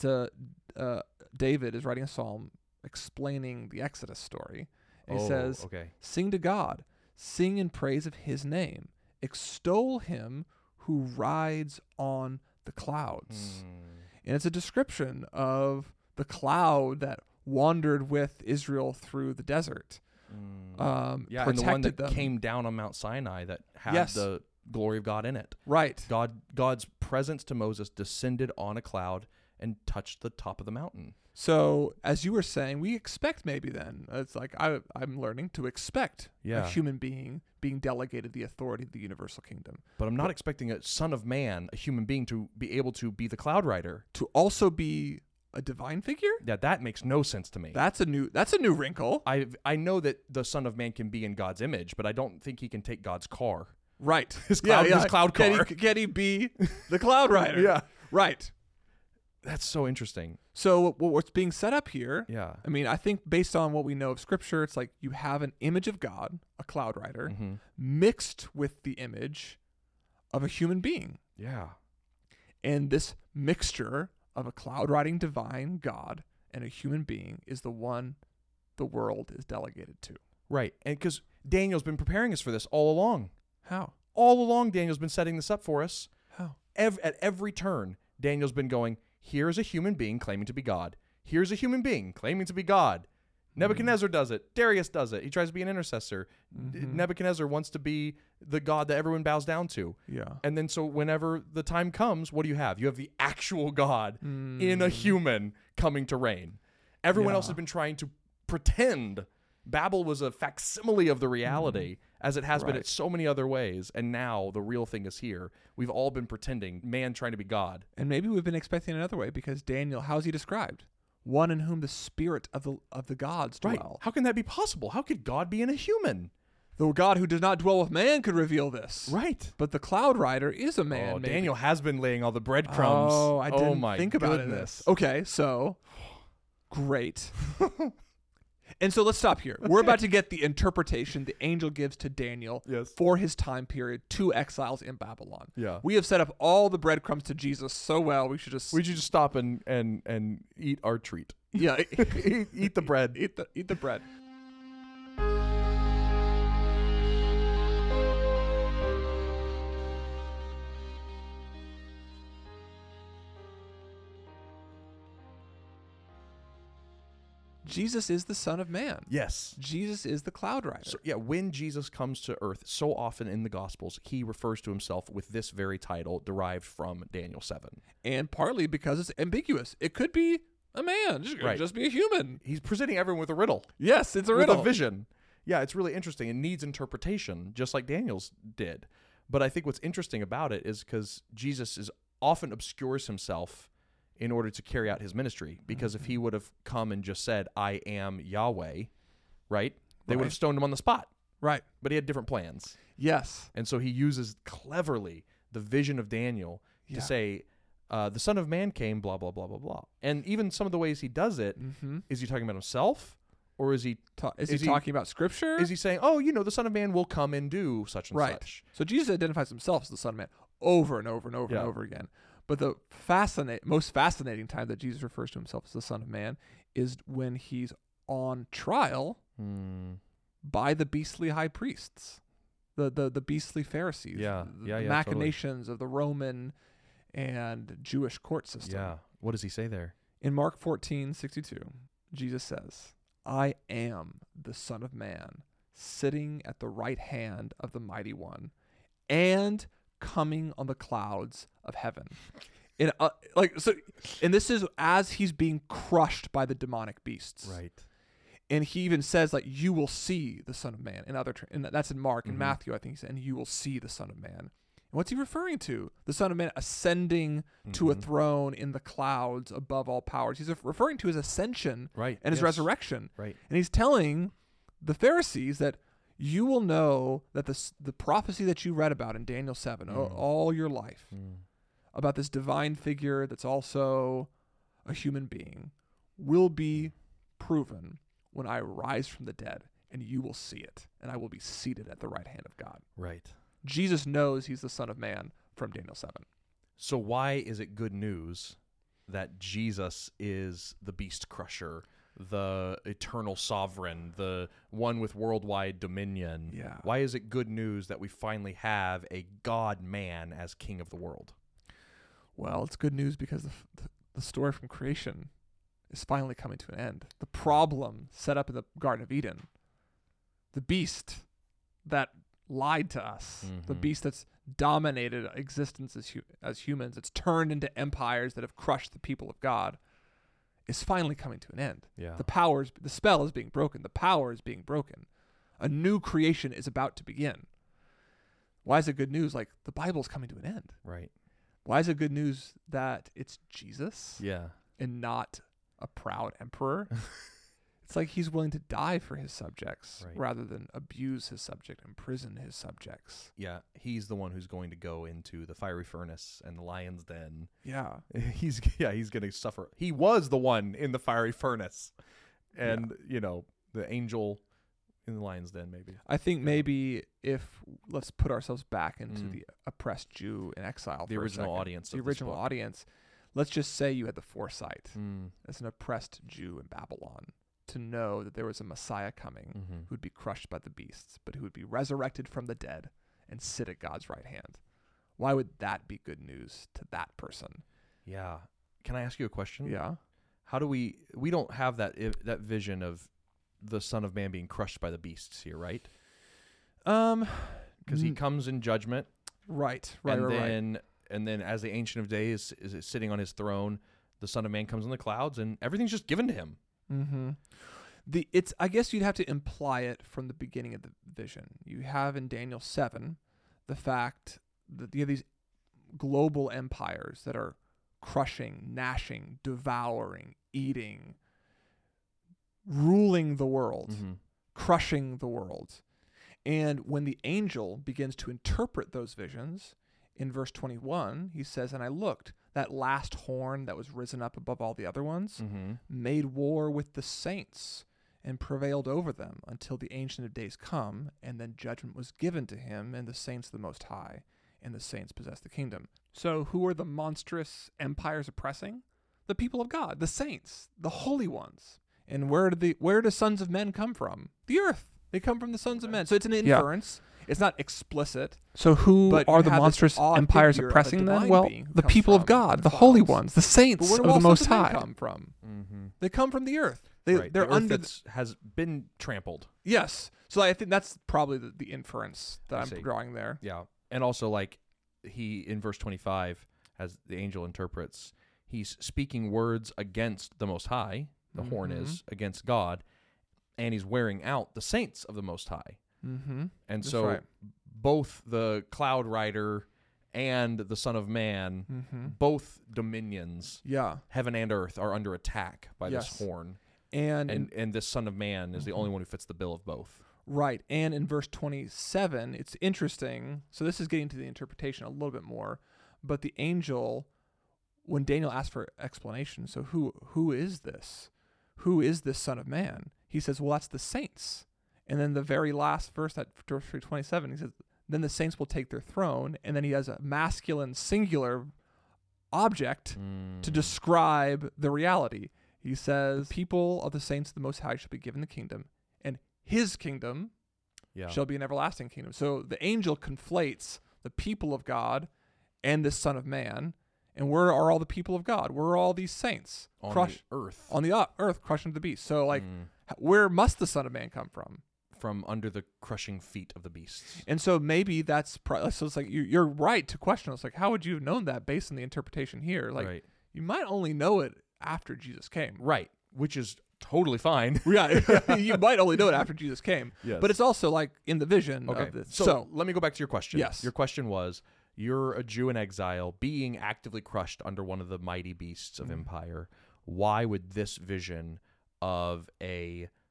David is writing a psalm explaining the Exodus story. And he Oh, says, okay. "Sing to God, sing in praise of his name, extol him who rides on the clouds." And it's a description of the cloud that wandered with Israel through the desert. Yeah, and the one that them. came down on Mount Sinai that had Yes. the glory of God in it. Right. God's presence to Moses descended on a cloud and touched the top of the mountain. So, as you were saying, we expect maybe then, it's like I'm learning to expect Yeah. a human being being delegated the authority of the universal kingdom. But I'm not expecting a son of man, a human being, to be able to be the cloud rider. To also be a divine figure? Yeah, that makes no sense to me. That's a new wrinkle. I know that the son of man can be in God's image, but I don't think he can take God's car. Right. His cloud car. Can he be the cloud rider? Yeah. Right. That's so interesting. So what's being set up here, Yeah. I mean, I think based on what we know of Scripture, it's like you have an image of God, a cloud rider, Mm-hmm. mixed with the image of a human being. Yeah. And this mixture of a cloud riding divine God and a human being is the one the world is delegated to. Right. And because Daniel's been preparing us for this all along. How? All along, Daniel's been setting this up for us. How? At every turn, Daniel's been going, here's a human being claiming to be God. Here's a human being claiming to be God. Nebuchadnezzar does it. Darius does it. He tries to be an intercessor. Nebuchadnezzar wants to be the God that everyone bows down to. Yeah. And then so whenever the time comes, what do you have? You have the actual God in a human coming to reign. Everyone else Yeah. has been trying to pretend. Babel was a facsimile of the reality, as it has been Right. at so many other ways. And now the real thing is here. We've all been pretending, man trying to be God. And maybe we've been expecting another way because Daniel, how's he described? One in whom the spirit of the gods Right. dwell. How can that be possible? How could God be in a human? The God who does not dwell with man could reveal this. Right. But the cloud rider is a man. Oh, maybe. Daniel has been laying all the breadcrumbs. Oh, I didn't my think about goodness. it. Okay, so great. And so let's stop here. We're about to get the interpretation the angel gives to Daniel Yes. for his time period, 2 exiles in Babylon. Yeah. We have set up all the breadcrumbs to Jesus so well. We should just We should just stop and eat our treat. yeah eat the bread. eat the bread. Jesus is the Son of Man. Yes. Jesus is the cloud rider. So, yeah, when Jesus comes to earth, so often in the Gospels, he refers to himself with this very title derived from Daniel 7. And partly because it's ambiguous. It could be a man. It could just be a human. He's presenting everyone with a riddle, Yes, it's a with riddle. a vision. Yeah, it's really interesting. It needs interpretation, just like Daniel's did. But I think what's interesting about it is because Jesus often obscures himself in order to carry out his ministry. Because if he would have come and just said, I am Yahweh, right? They would have stoned him on the spot. Right. But he had different plans. Yes. And so he uses cleverly the vision of Daniel Yeah. to say, the Son of Man came, blah, blah, blah, blah, blah. And even some of the ways he does it, is he talking about himself? Or is he Is he talking about Scripture? is he saying, oh, the Son of Man will come and do such and right. such? So Jesus identifies himself as the Son of Man over and over and over Yeah. and over again. But the most fascinating time that Jesus refers to himself as the Son of Man is when he's on trial by the beastly high priests, the beastly Pharisees, the machinations of the Roman and Jewish court system. Yeah. What does he say there? In Mark 14:62, Jesus says, I am the Son of Man, sitting at the right hand of the Mighty One, and coming on the clouds of heaven. And and this is as he's being crushed by the demonic beasts. Right. And he even says, like, you will see the Son of Man. And that's in Mark. In Matthew, I think he said, and you will see the Son of Man. And what's he referring to? The Son of Man ascending to a throne in the clouds above all powers. He's referring to his ascension Right. and his Yes. resurrection. Right. And he's telling the Pharisees that you will know that the prophecy that you read about in Daniel 7 all your life about this divine figure that's also a human being will be proven when I rise from the dead, and you will see it, and I will be seated at the right hand of God. Right. Jesus knows he's the Son of Man from Daniel 7. So why is it good news that Jesus is the beast crusher, the eternal sovereign, the one with worldwide dominion? Yeah. Why is it good news that we finally have a God-man as king of the world? Well, it's good news because the story from creation is finally coming to an end. The problem set up in the Garden of Eden, the beast that lied to us, the beast that's dominated existence as humans, it's turned into empires that have crushed the people of God, is finally coming to an end. Yeah. The spell is being broken. The power is being broken. A new creation is about to begin. Why is it good news? Like, the Bible's coming to an end. Right. Why is it good news that it's Jesus Yeah. and not a proud emperor? It's like he's willing to die for his subjects rather than abuse his subject, imprison his subjects. Yeah. He's the one who's going to go into the fiery furnace and the lion's den. Yeah. He's going to suffer. He was the one in the fiery furnace. And, the angel in the lion's den, maybe. I think maybe let's put ourselves back into the oppressed Jew in exile. The original audience. The original audience. Let's just say you had the foresight as an oppressed Jew in Babylon to know that there was a Messiah coming who would be crushed by the beasts, but who would be resurrected from the dead and sit at God's right hand. Why would that be good news to that person? Yeah. Can I ask you a question? Yeah. How do we don't have that vision of the Son of Man being crushed by the beasts here, right? Because he comes in judgment. Right. And then as the Ancient of Days is sitting on his throne, the Son of Man comes in the clouds and everything's just given to him. Mm-hmm. I guess you'd have to imply it from the beginning of the vision. You have in Daniel 7 the fact that you have these global empires that are crushing, gnashing, devouring, eating, ruling the world, crushing the world. And when the angel begins to interpret those visions, in verse 21, he says, "And I looked, that last horn that was risen up above all the other ones made war with the saints and prevailed over them until the Ancient of Days come, and then judgment was given to him and the saints of the Most High, and the saints possess the kingdom." So who are the monstrous empires oppressing? The people of God, the saints, the holy ones. And where do sons of men come from? The earth. They come from the sons of men. So it's an inference. Yeah. It's not explicit. So who are the monstrous empires oppressing them? Well, the people of God, the holy ones, the saints of the Most High. Come from? They come from the earth. They're the under earth has been trampled. Yes. So I think that's probably the inference that I'm drawing there. Yeah. And also, like, he, in verse 25, as the angel interprets, he's speaking words against the Most High, the horn is, against God, and he's wearing out the saints of the Most High. And that's so both the Cloud Rider and the Son of Man, both dominions, heaven and earth, are under attack by this horn. And this Son of Man is the only one who fits the bill of both. Right. And in verse 27, it's interesting. So this is getting to the interpretation a little bit more. But the angel, when Daniel asked for explanation, so who is this? Who is this Son of Man? He says, well, that's the saints. And then the very last verse, at verse 27, he says, then the saints will take their throne. And then he has a masculine singular object to describe the reality. He says, people of the saints of the Most High shall be given the kingdom, and his kingdom shall be an everlasting kingdom. So the angel conflates the people of God and the Son of Man. And where are all the people of God? Where are all these saints? On the earth. On the earth, crushed under the beast. So, like, where must the Son of Man come from? From under the crushing feet of the beasts. And so maybe that's... so it's like, you're right to question. It's like, how would you have known that based on the interpretation here? Like, you might only know it after Jesus came. Right. Which is totally fine. Yeah. You might only know it after Jesus came. Yes. But it's also, like, in the vision of this. So let me go back to your question. Yes. Your question was, you're a Jew in exile being actively crushed under one of the mighty beasts of empire. Why would this vision of a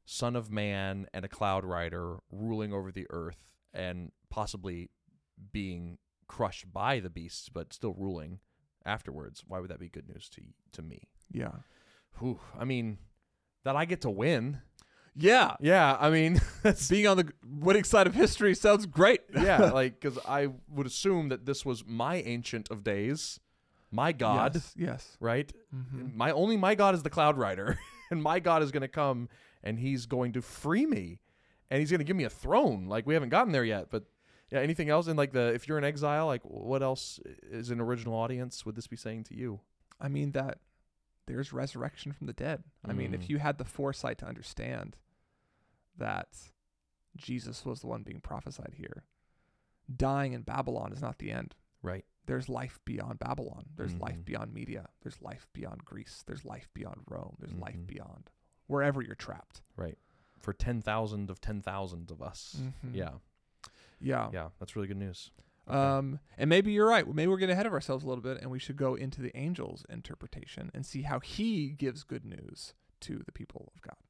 Son of Man and a cloud rider ruling over the earth and possibly being crushed by the beasts, but still ruling afterwards. Why would that be good news to me? Yeah. Whew, I mean, that I get to win. Yeah. Yeah, I mean, that's Being on the winning side of history sounds great. yeah, like because I would assume that this was my Ancient of Days, my God, Yes. right? Mm-hmm. My God is the Cloud Rider, and my God is going to come and he's going to free me, and he's going to give me a throne. Like, we haven't gotten there yet, but yeah. Anything else? And like if you're in exile, like what else is an original audience would this be saying to you? I mean that there's resurrection from the dead. I mean, if you had the foresight to understand that Jesus was the one being prophesied here, dying in Babylon is not the end. Right. There's life beyond Babylon. There's life Mhm. beyond Media. There's life beyond Greece. There's life beyond Rome. There's life Mhm. beyond wherever you're trapped. Right. For 10,000 of 10,000 of us. Mhm. Yeah. Yeah. Yeah. That's really good news. Okay. And maybe you're right. Maybe we're getting ahead of ourselves a little bit, and we should go into the angel's interpretation and see how he gives good news to the people of God.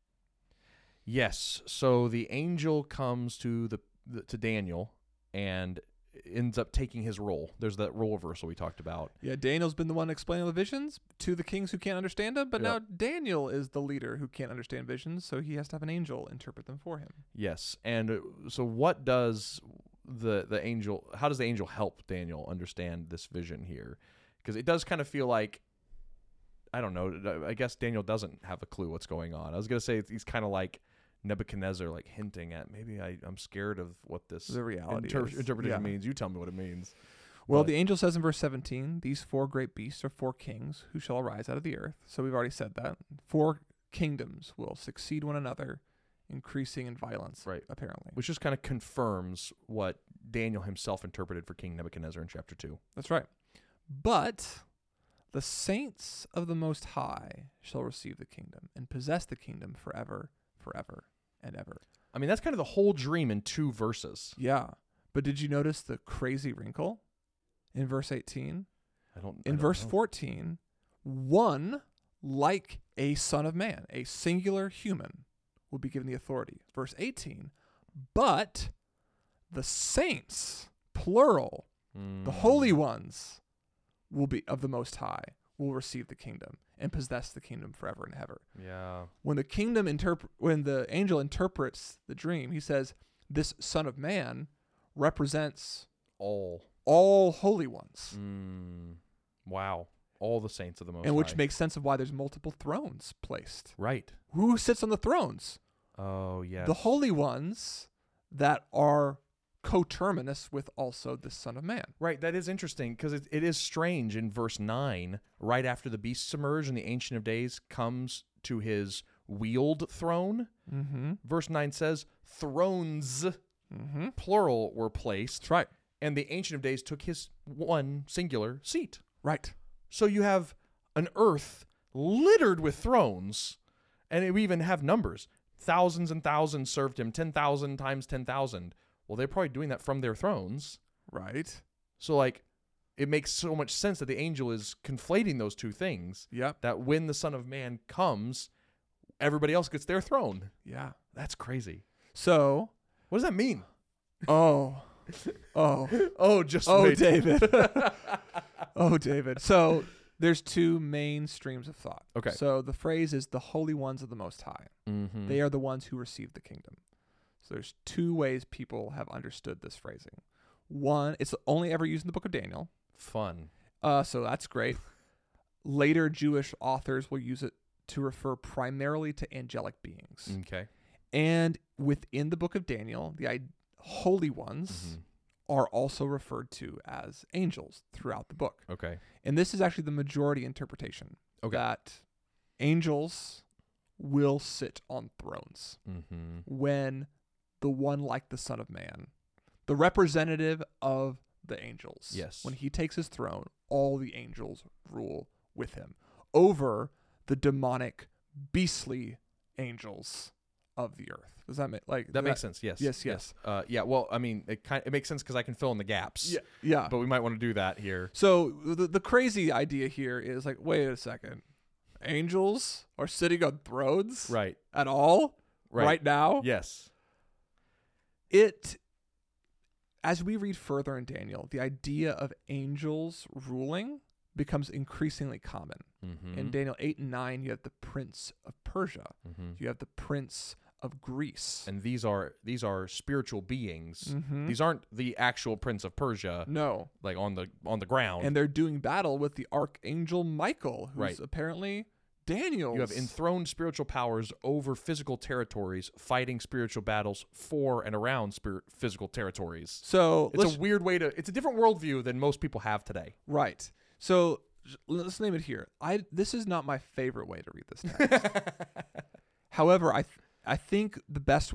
Yes. So the angel comes to to Daniel and ends up taking his role. There's that role reversal we talked about. Yeah, Daniel's been the one explaining the visions to the kings who can't understand them, but Yep. now Daniel is the leader who can't understand visions, so he has to have an angel interpret them for him. Yes. And so what does the angel, how does the angel help Daniel understand this vision here? Because it does kind of feel like, I don't know, I guess Daniel doesn't have a clue what's going on. I was going to say he's kind of like Nebuchadnezzar, like hinting at maybe I'm scared of what this The reality is. interpretation Yeah. means. You tell me what it means. Well, But- the angel says in verse 17, these 4 great beasts are 4 kings who shall arise out of the earth. So we've already said that. 4 kingdoms will succeed one another, increasing in violence, Right. apparently. Which just kind of confirms what Daniel himself interpreted for King Nebuchadnezzar in chapter 2. That's right. But the saints of the Most High shall receive the kingdom and possess the kingdom forever, forever, and ever. I mean, that's kind of the whole dream in 2 verses. Yeah. But did you notice the crazy wrinkle in verse 18? In verse 14, one like a son of man, a singular human, will be given the authority. Verse 18, but the saints, plural, the holy ones, will be of the Most High, will receive the kingdom and possess the kingdom forever and ever. Yeah. When the angel interprets the dream, he says, this son of man represents All. holy ones. Wow. All the saints of the Most And which High. makes sense of why there's multiple thrones placed. Right. Who sits on the thrones? Oh, yes. The holy ones that are coterminous with also the Son of Man. Right, that is interesting because it is strange in verse 9, right after the beasts emerge and the Ancient of Days comes to his wheeled throne. Mm-hmm. Verse 9 says, thrones, Mm-hmm. plural, were placed, That's right. and the Ancient of Days took his one singular seat. Right. So you have an earth littered with thrones, and we even have numbers. Thousands and thousands served him, 10,000 times 10,000. Well, they're probably doing that from their thrones. Right. So, like, it makes so much sense that the angel is conflating those two things, Yep. that when the Son of Man comes, everybody else gets their throne. Yeah. That's crazy. So, What does that mean? oh, Just oh, wait. David. Oh, David. So there's 2 main streams of thought. Okay. So the phrase is the holy ones of the Most High. Mm-hmm. They are the ones who receive the kingdom. So there's 2 ways people have understood this phrasing. One, it's only ever used in the book of Daniel. Fun. So that's great. Later Jewish authors will use it to refer primarily to angelic beings. Okay. And within the book of Daniel, the holy ones Mm-hmm. are also referred to as angels throughout the book. Okay. And this is actually the majority interpretation, Okay. that angels will sit on thrones Mm-hmm. when the one like the Son of Man, the representative of the angels, Yes. when he takes his throne, all the angels rule with him over the demonic, beastly angels of the earth. Does that make That makes sense. Yes. Yes. Yeah. Well, I mean, it makes sense because I can fill in the gaps. Yeah. Yeah. But we might want to do that here. So the crazy idea here is like, wait a second, angels are sitting on thrones Right. at all? right now. Yes. As we read further in Daniel, the idea of angels ruling becomes increasingly common. Mm-hmm. In Daniel 8 and 9, you have the prince of Persia. Mm-hmm. You have the prince of Greece. And these are spiritual beings. Mhm. These aren't the actual prince of Persia, No. like on the ground. And they're doing battle with the archangel Michael, who's Right. apparently Daniel's. You have enthroned spiritual powers over physical territories, fighting spiritual battles for and around physical territories. So It's a weird way it's a different worldview than most people have today. right. So let's name it here. This is not my favorite way to read this text. However, I think the best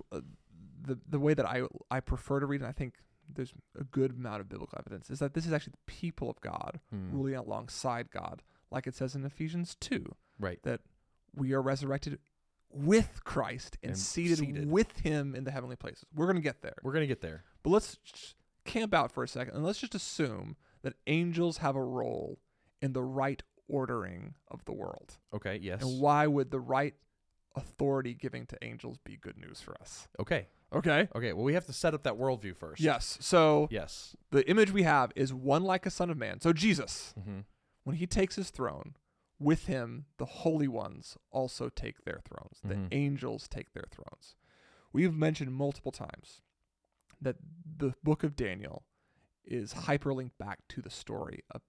the way that I prefer to read, and I think there's a good amount of biblical evidence, is that this is actually the people of God ruling alongside God, like it says in Ephesians 2. Right. That we are resurrected with Christ and seated with him in the heavenly places. We're going to get there. We're going to get there. But let's camp out for a second and let's just assume that angels have a role in the right ordering of the world. Okay, yes. And why would the right authority giving to angels be good news for us? Okay. Okay. Okay, well, we have to set up that worldview first. Yes. So Yes. the image we have is one like a son of man. So Jesus, Mm-hmm. when he takes his throne, with him, the holy ones also take their thrones. The Mhm. angels take their thrones. We've mentioned multiple times that the book of Daniel is hyperlinked back to the story of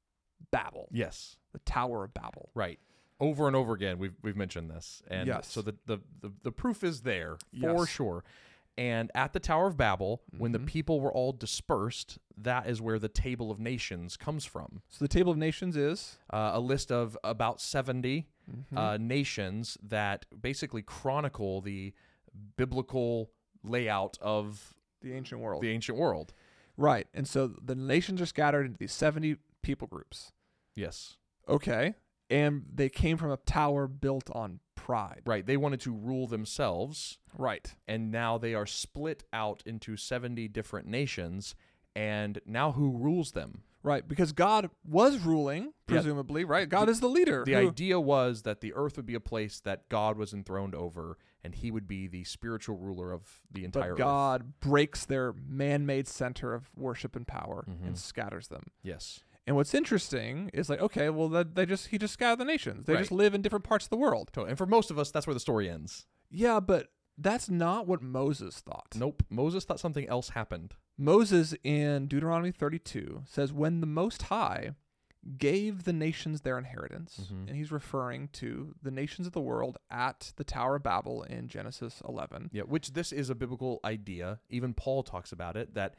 Babel, Yes. the Tower of Babel. Right. Over and over again, we've mentioned this. And Yes. so the proof is there for Yes. sure. And at the Tower of Babel, when the Mhm. people were all dispersed, that is where the Table of Nations comes from. So the Table of Nations is A list of about 70 Mhm. nations that basically chronicle the biblical layout of the ancient world. the ancient world. Right. And so the nations are scattered into these 70 people groups. Yes. Okay. And they came from a tower built on pride. Right. They wanted to rule themselves, Right. and now they are split out into 70 different nations, and now who rules them? Right. Because God was ruling, presumably, right? God is the leader. The idea was that the earth would be a place that God was enthroned over, and he would be the spiritual ruler of the entire But God breaks their man-made center of worship and power Mhm. and scatters them. earth. Yes. And what's interesting is like, okay, well, he just scattered the nations. They just Right. live in different parts of the world. And for most of us, that's where the story ends. Yeah, but that's not what Moses thought. Nope. Moses thought something else happened. Moses in Deuteronomy 32 says, when the Most High gave the nations their inheritance, Mhm. and he's referring to the nations of the world at the Tower of Babel in Genesis 11. Yeah, which this is a biblical idea. Even Paul talks about it, that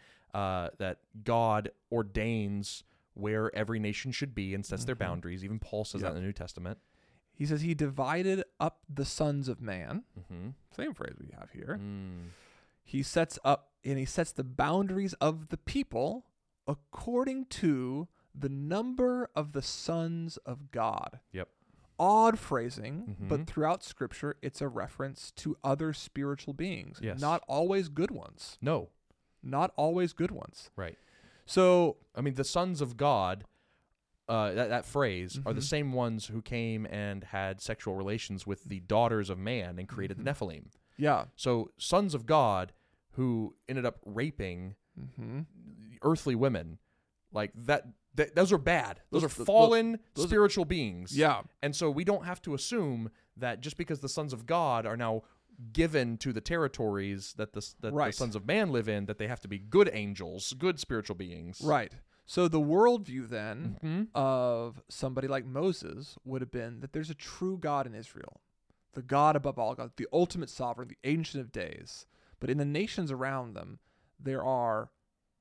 God ordains where every nation should be and sets their Mhm. boundaries. Even Paul says that Yep. in the New Testament. He says he divided up the sons of man. Mm-hmm. Same phrase we have here. Mm. He sets the boundaries of the people according to the number of the sons of God. Yep. Odd phrasing, Mhm. but throughout Scripture, it's a reference to other spiritual beings. Yes. Not always good ones. No. Not always good ones. Right. So, I mean, the sons of God, that phrase, are the Mhm. same ones who came and had sexual relations with the daughters of man and created Mhm. the Nephilim. yeah. So sons of God who ended up raping Mm-hmm. earthly women, like that those are bad. Those Those- are fallen those are- spiritual beings. Yeah. And so we don't have to assume that just because the sons of God are now given to the territories that the Right. sons of man live in, that they have to be good angels, good spiritual beings. Right. So the worldview then Mm-hmm. of somebody like Moses would have been that there's a true God in Israel, the God above all gods, the ultimate sovereign, the Ancient of Days. But in the nations around them, there are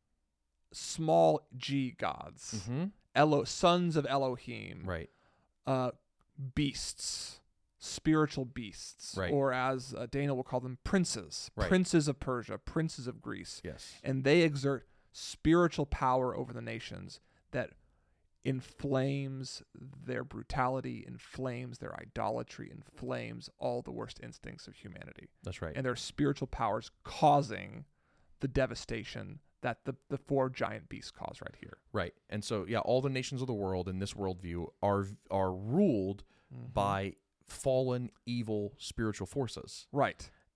small g gods, Mm-hmm. sons of Elohim, Right. beasts, spiritual beasts, Right. or as Daniel will call them, princes, Right. princes of Persia, princes of Greece. Yes. And they exert spiritual power over the nations that inflames their brutality, inflames their idolatry, inflames all the worst instincts of humanity. That's right. And their spiritual powers causing the devastation that the four giant beasts cause right here. Right. And so, yeah, all the nations of the world in this worldview are ruled by fallen, evil spiritual forces. Right.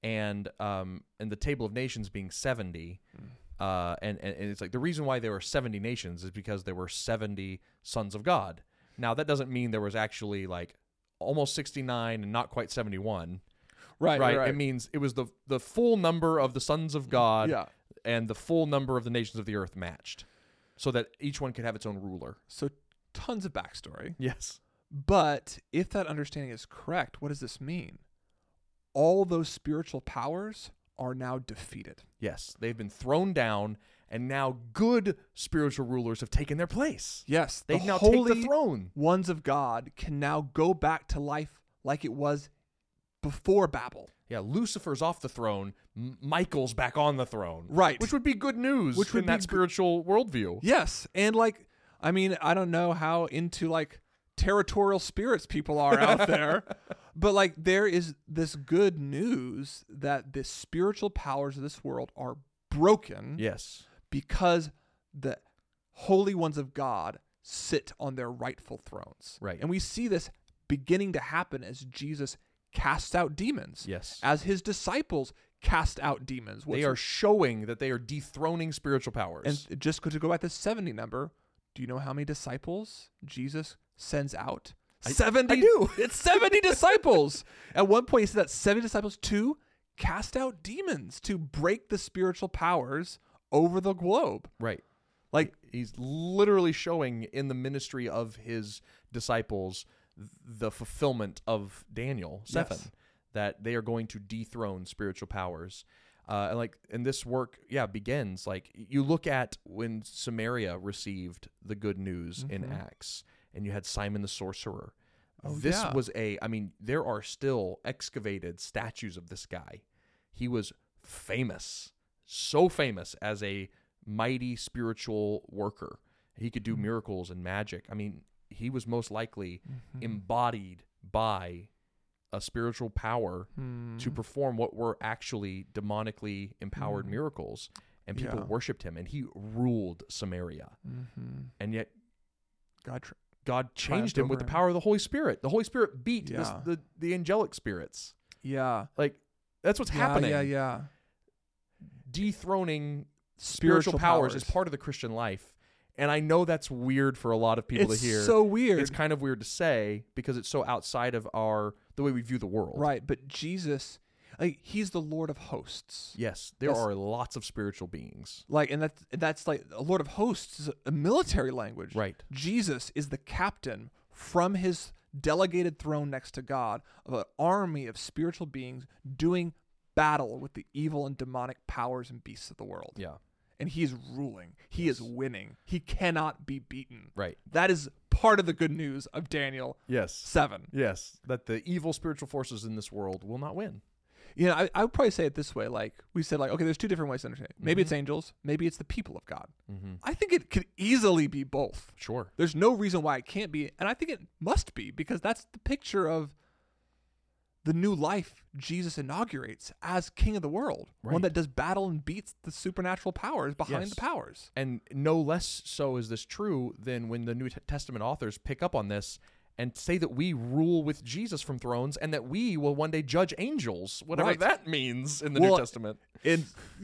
and the Table of Nations being 70. And it's like the reason why there were 70 nations is because there were 70 sons of God. Now, that doesn't mean there was actually like almost 69 and not quite 71. Right. It means it was the full number of the sons of God and the full number of the nations of the earth matched, so that each one could have its own ruler. So tons of backstory. Yes. But if that understanding is correct, what does this mean? All those spiritual powers are now defeated. Yes. They've been thrown down, and now good spiritual rulers have taken their place. Yes. They now take the throne. Ones of God can now go back to life like it was before Babel. Yeah, Lucifer's off the throne. Michael's back on the throne. Right. Which would be good news in that spiritual worldview. Yes. And like, I mean, I don't know how into like territorial spirits people are out there, but like there is this good news that the spiritual powers of this world are broken. Yes. Because the holy ones of God sit on their rightful thrones. Right. And we see this beginning to happen as Jesus casts out demons. Yes. As his disciples cast out demons. They are showing that they are dethroning spiritual powers. And just to go back to the 70 number, do you know how many disciples Jesus sends out? 70. I do. It's 70 disciples. At one point, he said that 70 disciples to cast out demons, to break the spiritual powers over the globe. Right. Like, he's literally showing in the ministry of his disciples the fulfillment of Daniel 7, that they are going to dethrone spiritual powers. And this work, begins. Like, you look at when Samaria received the good news in Acts, and you had Simon the sorcerer. There are still excavated statues of this guy. He was famous, so famous as a mighty spiritual worker. He could do miracles and magic. I mean, he was most likely embodied by a spiritual power to perform what were actually demonically empowered miracles, and people worshipped him, and he ruled Samaria. And yet God changed him with the power of the Holy Spirit. The Holy Spirit beat the angelic spirits. Yeah. Like, that's what's happening. Yeah. Dethroning spiritual powers is part of the Christian life. And I know that's weird for a lot of people to hear. It's so weird. It's kind of weird to say because it's so outside of the way we view the world. Right, but Jesus, he's the Lord of hosts. Yes, there are lots of spiritual beings. Like, and that's like a Lord of hosts is a military language. Right. Jesus is the captain from his delegated throne next to God of an army of spiritual beings doing battle with the evil and demonic powers and beasts of the world. Yeah. And he is ruling. He is winning. He cannot be beaten. Right. That is part of the good news of Daniel 7. Yes. That the evil spiritual forces in this world will not win. You know, I would probably say it this way. Like, we said, like, okay, there's two different ways to understand it. Maybe it's angels. Maybe it's the people of God. I think it could easily be both. Sure. There's no reason why it can't be. And I think it must be, because that's the picture of the new life Jesus inaugurates as king of the world. Right. One that does battle and beats the supernatural powers behind the powers. And no less so is this true than when the New Testament authors pick up on this and say that we rule with Jesus from thrones and that we will one day judge angels, whatever that means in the New Testament. We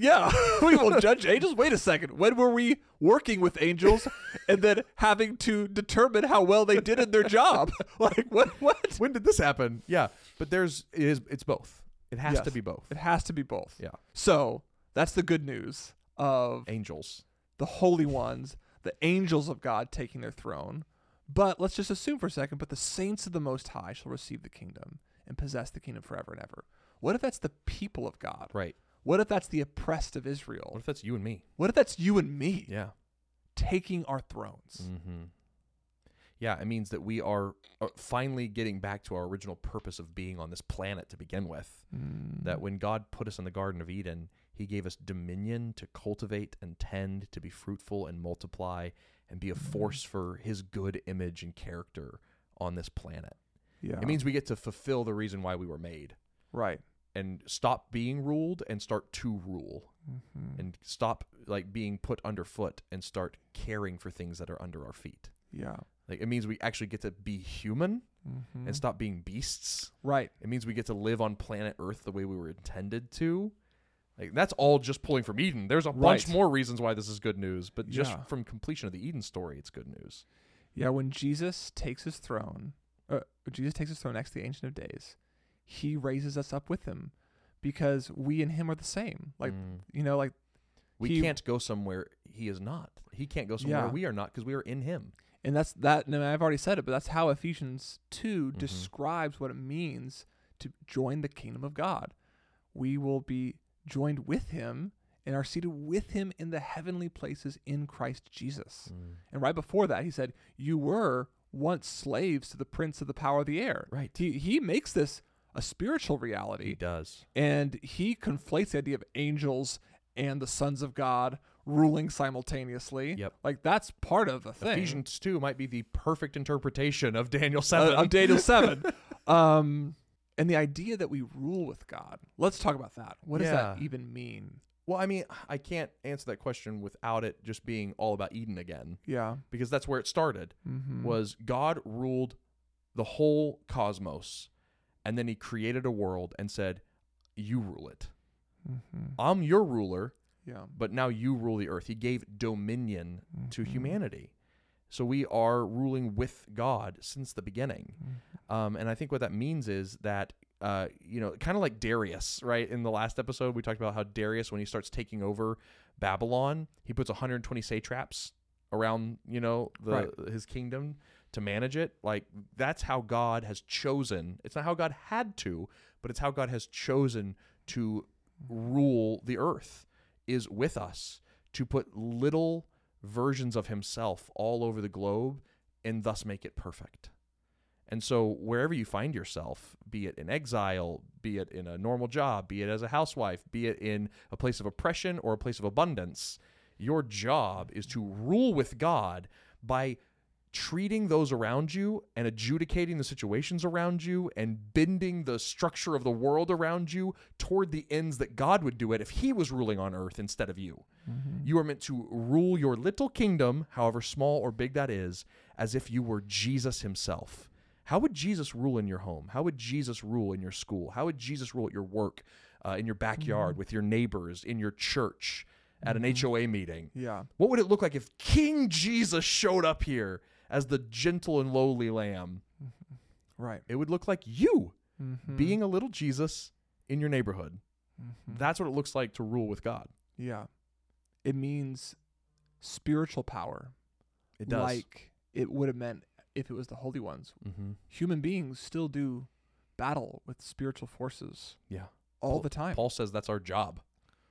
will judge angels. Wait a second. When were we working with angels and then having to determine how well they did in their job? Like, what? When did this happen? Yeah, but it's both. It has to be both. It has to be both. Yeah. So that's the good news of angels, the holy ones, the angels of God taking their throne. But let's just assume for a second, but the saints of the Most High shall receive the kingdom and possess the kingdom forever and ever. What if that's the people of God? Right. What if that's the oppressed of Israel? What if that's you and me? What if that's you and me? Yeah. Taking our thrones. Yeah, it means that we are finally getting back to our original purpose of being on this planet to begin with. That when God put us in the Garden of Eden, he gave us dominion to cultivate and tend, to be fruitful and multiply, and be a force for his good image and character on this planet. Yeah. It means we get to fulfill the reason why we were made. Right. And stop being ruled and start to rule. And stop being put underfoot and start caring for things that are under our feet. Yeah. Like, it means we actually get to be human and stop being beasts. Right. It means we get to live on planet Earth the way we were intended to. Like, that's all just pulling from Eden. There's a bunch more reasons why this is good news, but just from completion of the Eden story, it's good news. Yeah, when Jesus takes his throne, next to the Ancient of Days, he raises us up with him because we and him are the same. Like, like we can't go somewhere he is not. He can't go somewhere we are not because we are in him. And that's that. And I've already said it, but that's how Ephesians 2 describes what it means to join the kingdom of God. We will be joined with him and are seated with him in the heavenly places in Christ Jesus. And right before that, he said, you were once slaves to the prince of the power of the air. Right. He makes this a spiritual reality. He does. And he conflates the idea of angels and the sons of God ruling simultaneously. Yep. Like, that's part of the thing. Ephesians 2 might be the perfect interpretation of Daniel 7. Of Daniel 7. And the idea that we rule with God. Let's talk about that. What does that even mean? Well, I mean, I can't answer that question without it just being all about Eden again. Yeah. Because that's where it started. Was God ruled the whole cosmos, and then he created a world and said, you rule it. I'm your ruler, but now you rule the earth. He gave dominion to humanity. So we are ruling with God since the beginning. And I think what that means is that, kind of like Darius, right? In the last episode, we talked about how Darius, when he starts taking over Babylon, he puts 120 satraps around, his kingdom to manage it. Like, that's how God has chosen. It's not how God had to, but it's how God has chosen to rule the earth, is with us, to put little versions of himself all over the globe and thus make it perfect. And so wherever you find yourself, be it in exile, be it in a normal job, be it as a housewife, be it in a place of oppression or a place of abundance, your job is to rule with God by treating those around you and adjudicating the situations around you and bending the structure of the world around you toward the ends that God would do it if he was ruling on earth instead of you. You are meant to rule your little kingdom, however small or big that is, as if you were Jesus himself. How would Jesus rule in your home? How would Jesus rule in your school? How would Jesus rule at your work, in your backyard, with your neighbors, in your church, at an HOA meeting? Yeah. What would it look like if King Jesus showed up here as the gentle and lowly lamb? Right. It would look like you being a little Jesus in your neighborhood. That's what it looks like to rule with God. Yeah. It means spiritual power. It does. Like it would have meant if it was the holy ones. Human beings still do battle with spiritual forces. Yeah. All the time. Paul says that's our job.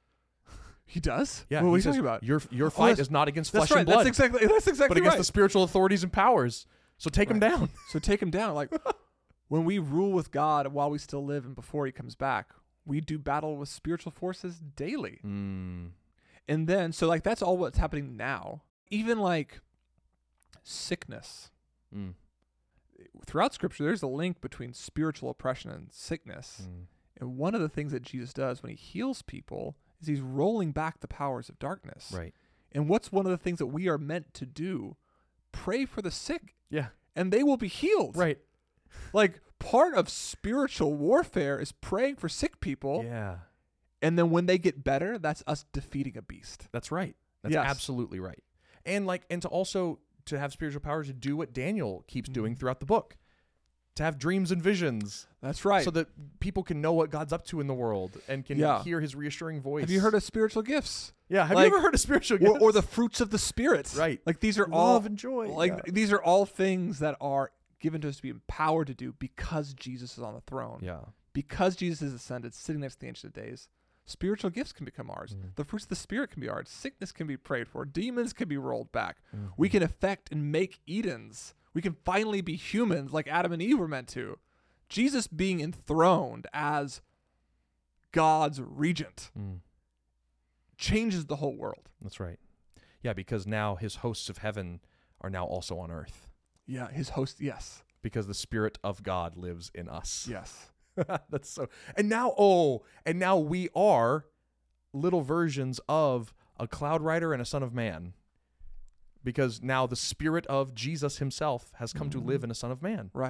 He does? Yeah. What are we says, talking about? Your fight is not against flesh and blood. That's exactly but against right. the spiritual authorities and powers. So take them down. So take him down. Like, when we rule with God while we still live and before he comes back, we do battle with spiritual forces daily. And then, so like, that's all what's happening now. Even like sickness. Throughout Scripture, there's a link between spiritual oppression and sickness. And one of the things that Jesus does when he heals people is he's rolling back the powers of darkness. Right. And what's one of the things that we are meant to do? Pray for the sick. Yeah. And they will be healed. Right. Like, part of spiritual warfare is praying for sick people. Yeah. And then when they get better, that's us defeating a beast. That's right. That's absolutely right. And to have spiritual powers to do what Daniel keeps doing throughout the book. To have dreams and visions. That's right. So that people can know what God's up to in the world and can hear his reassuring voice. Have you heard of spiritual gifts? Yeah. Have you ever heard of spiritual gifts? Or the fruits of the Spirit. Right. Like, these are love and joy. Like, these are all things that are given to us to be empowered to do because Jesus is on the throne. Yeah. Because Jesus is ascended, sitting next to the Ancient of Days. Spiritual gifts can become ours. The fruits of the Spirit can be ours. Sickness can be prayed for. Demons can be rolled back. We can affect and make Edens. We can finally be humans like Adam and Eve were meant to. Jesus being enthroned as God's regent changes the whole world. That's right. Yeah, because now his hosts of heaven are now also on earth. Yeah, his host, yes. Because the Spirit of God lives in us. Yes. That's so. And now we are little versions of a cloud rider and a son of man. Because now the Spirit of Jesus himself has come to live in a son of man. Right.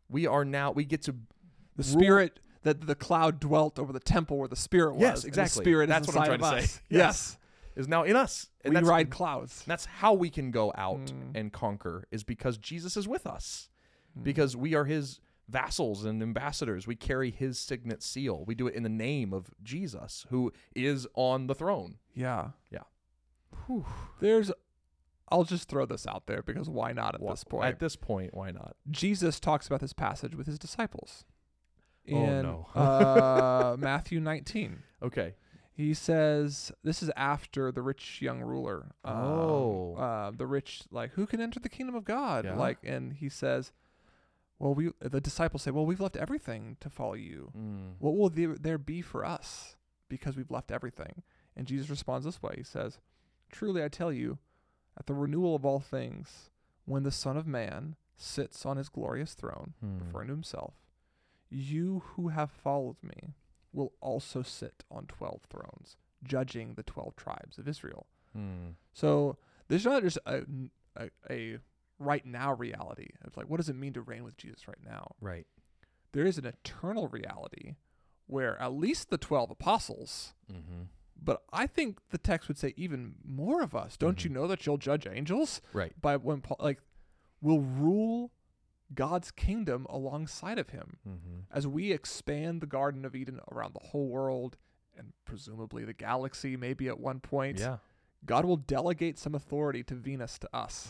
We get to The Spirit, that the cloud dwelt over the temple where the Spirit was. Yes, and exactly. the Spirit That's is what I'm inside trying of to us. say. Yes. is now in us. And We that's, ride clouds. that's how we can go out and conquer, is because Jesus is with us. Because we are his vassals and ambassadors. We carry his signet seal. We do it in the name of Jesus, who is on the throne. Yeah. Yeah. Whew. I'll just throw this out there because why not at this point? At this point, why not? Jesus talks about this passage with his disciples. Oh, In no. Matthew 19. Okay. He says, this is after the rich young ruler. The rich, like, who can enter the kingdom of God? Yeah. Like, and he says, well, the disciples say, well, we've left everything to follow you. What will there be for us because we've left everything? And Jesus responds this way. He says, truly, I tell you, at the renewal of all things, when the Son of Man sits on his glorious throne, referring to himself, you who have followed me will also sit on 12 thrones, judging the 12 tribes of Israel. So there's not just a right now reality of like, what does it mean to reign with Jesus right now? Right. There is an eternal reality where at least the 12 apostles, but I think the text would say even more of us. Don't you know that you'll judge angels? Right. By when Paul, will rule God's kingdom alongside of him as we expand the Garden of Eden around the whole world and presumably the galaxy, maybe at one point. Yeah. God will delegate some authority to Venus to us.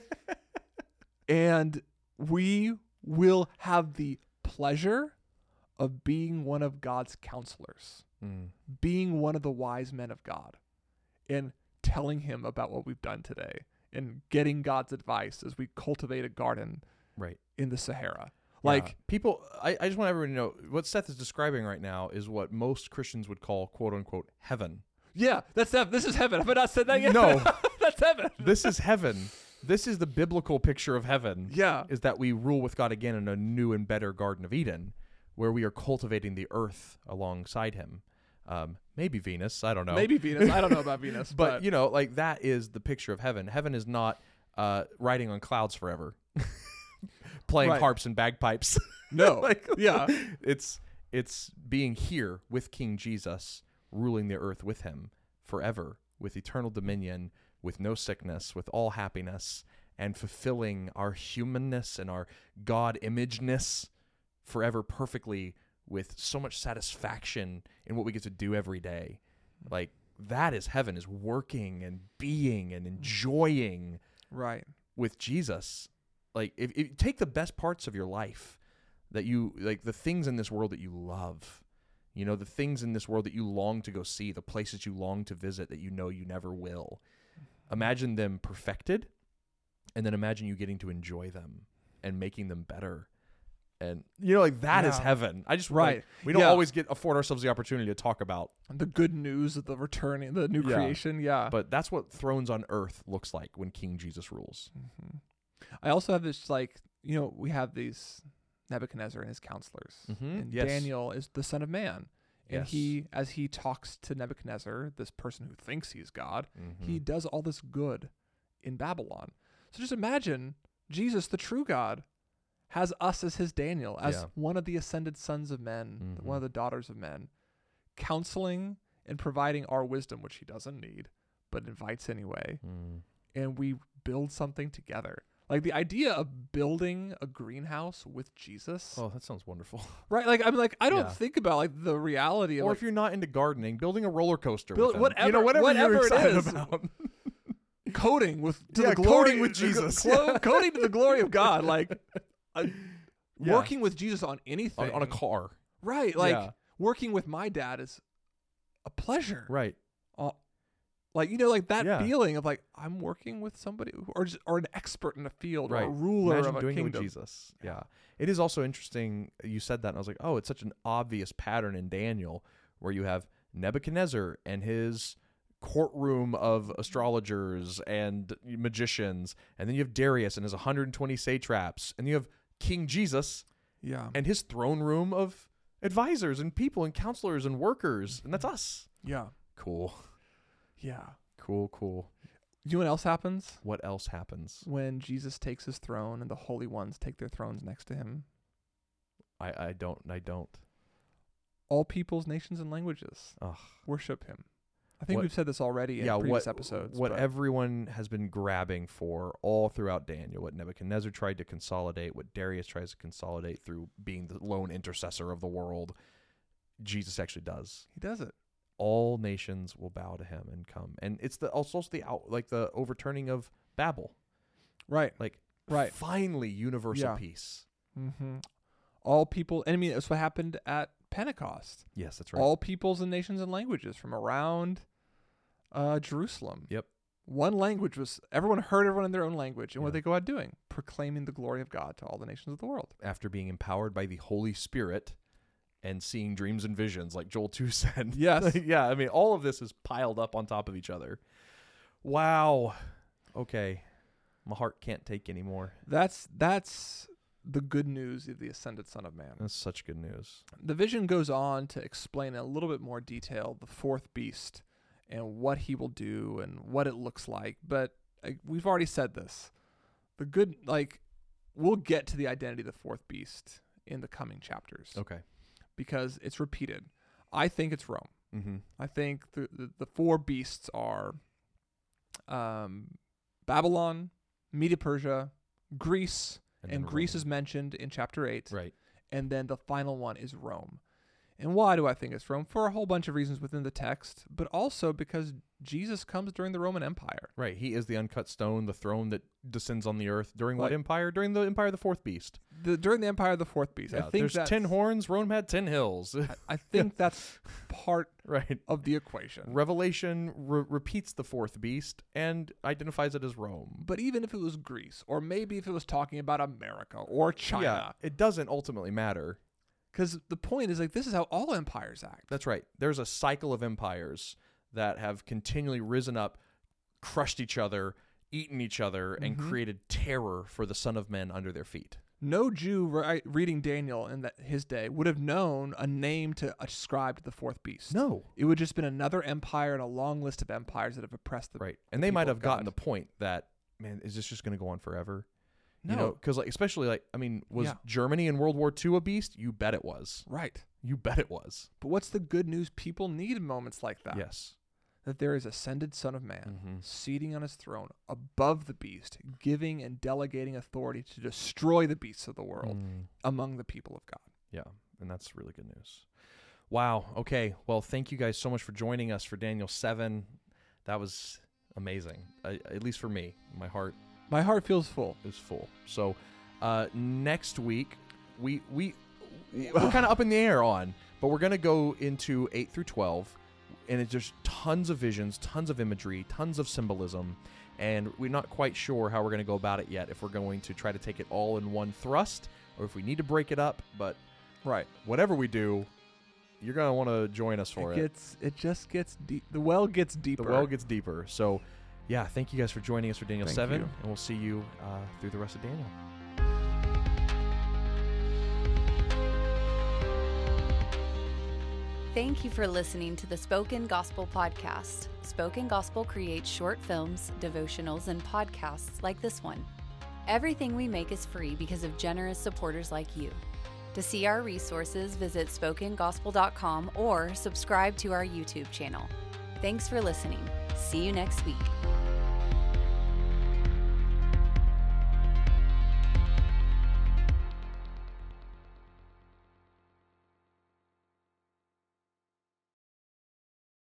And we will have the pleasure of being one of God's counselors, being one of the wise men of God, and telling him about what we've done today and getting God's advice as we cultivate a garden in the Sahara. Like people, I just want everyone to know what Seth is describing right now is what most Christians would call "quote unquote" heaven. Yeah, this is heaven. Have I not said that yet? No, that's heaven. This is heaven. This is the biblical picture of heaven. Yeah, is that we rule with God again in a new and better Garden of Eden, where we are cultivating the earth alongside him. Maybe Venus. I don't know. Maybe Venus. I don't know about Venus, but you know, like that is the picture of heaven. Heaven is not riding on clouds forever. Playing harps and bagpipes. No. It's being here with King Jesus, ruling the earth with him forever, with eternal dominion, with no sickness, with all happiness, and fulfilling our humanness and our God-imageness forever perfectly with so much satisfaction in what we get to do every day. Like that is heaven, is working and being and enjoying with Jesus. Like if take the best parts of your life that you like, the things in this world that you love, you know, the things in this world that you long to go see, the places you long to visit that you know you never will. Imagine them perfected, and then imagine you getting to enjoy them and making them better. And you know, like that is heaven. I just like, we don't always afford ourselves the opportunity to talk about the good news of the returning, the new creation. Yeah, but that's what thrones on earth looks like when King Jesus rules. I also have this, like, you know, we have these Nebuchadnezzar and his counselors, and Daniel is the Son of Man, and he, as he talks to Nebuchadnezzar, this person who thinks he's God, he does all this good in Babylon. So just imagine Jesus, the true God, has us as his Daniel, as one of the ascended sons of men, one of the daughters of men, counseling and providing our wisdom, which he doesn't need, but invites anyway. And we build something together. Like the idea of building a greenhouse with Jesus. Oh, that sounds wonderful. Right? Like, I'm like, I don't think about like the reality of, or like, if you're not into gardening, building a roller coaster with him. Whatever, you know, whatever you're excited it is. about. Coding with the glory, coding with Jesus. Coding to the glory of God. Like working with Jesus on anything. On a car. Right. Like working with my dad is a pleasure. Right. Like, you know, like that feeling of like, I'm working with somebody or an expert in a field, or a ruler Imagine of a doing kingdom. It with Jesus. Yeah. It is also interesting. You said that and I was like, oh, it's such an obvious pattern in Daniel where you have Nebuchadnezzar and his courtroom of astrologers and magicians. And then you have Darius and his 120 satraps. And you have King Jesus and his throne room of advisors and people and counselors and workers. And that's us. Yeah. Cool. Yeah. Cool. You know what else happens? What else happens? When Jesus takes his throne and the holy ones take their thrones next to him. I don't. All peoples, nations, and languages Ugh. worship him. I think What- we've said this already in previous episodes. What but everyone has been grabbing for all throughout Daniel, what Nebuchadnezzar tried to consolidate, what Darius tries to consolidate through being the lone intercessor of the world, Jesus actually does. he does it. All nations will bow to him and come. And it's the the overturning of Babel. Right. Like Right. finally universal Yeah. peace. Mm-hmm. All people, and I mean, that's what happened at Pentecost. Yes, that's right. All peoples and nations and languages from around Jerusalem. Yep. One language was, everyone heard everyone in their own language. And what Yeah. did they go out doing? Proclaiming the glory of God to all the nations of the world. After being empowered by the Holy Spirit and seeing dreams and visions, like Joel 2 said. Yes. Yeah, I mean, all of this is piled up on top of each other. Wow. Okay. My heart can't take anymore. That's the good news of the ascended Son of Man. That's such good news. The vision goes on to explain in a little bit more detail the fourth beast and what he will do and what it looks like. But we've already said this. We'll get to the identity of the fourth beast in the coming chapters. Okay. Because it's repeated. I think it's Rome. Mm-hmm. I think the four beasts are Babylon, Medo-Persia, Greece, and Greece is mentioned in chapter 8. Right. And then the final one is Rome. And why do I think it's Rome? For a whole bunch of reasons within the text, but also because Jesus comes during the Roman Empire. Right. He is the uncut stone, the throne that descends on the earth. During what Like- empire? During the empire of the fourth beast. During the Empire of the Fourth Beast. Yeah, I think there's 10 horns. Rome had 10 hills. I think that's part Right. of the equation. Revelation repeats the fourth beast and identifies it as Rome. But even if it was Greece, or maybe if it was talking about America or Yeah, China, it doesn't ultimately matter. because the point is, like, this is how all empires act. That's right. There's a cycle of empires that have continually risen up, crushed each other, eaten each other, and Mhm. created terror for the Son of Man under their feet. No Jew reading Daniel in his day would have known a name to ascribe to the fourth beast. No. It would just been another empire and a long list of empires that have oppressed the Right. And they might people have of gotten God. the point that, man, is this just going to go on forever? No. You know, because especially was Yeah. Germany in World War II a beast? You bet it was. Right. You bet it was. But what's the good news? People need moments like that. Yes. That there is ascended Son of Man Mhm. seating on his throne above the beast, giving and delegating authority to destroy the beasts of the world among the people of God. Yeah, and that's really good news. Wow. Okay. Well, thank you guys so much for joining us for Daniel 7. That was amazing. At least for me. My heart My heart feels full. is full. So next week, we're kind of up in the air on, but we're going to go into 8 through 12. And it's just tons of visions, tons of imagery, tons of symbolism. And we're not quite sure how we're going to go about it yet, if we're going to try to take it all in one thrust or if we need to break it up. But Right. whatever we do, you're going to want to join us for it. It just gets deep. The well gets deeper. The well gets deeper. So, yeah, thank you guys for joining us for Daniel Thank 7. you. And we'll see you through the rest of Daniel. Thank you for listening to the Spoken Gospel Podcast. Spoken Gospel creates short films, devotionals, and podcasts like this one. Everything we make is free because of generous supporters like you. To see our resources, visit spokengospel.com or subscribe to our YouTube channel. Thanks for listening. See you next week.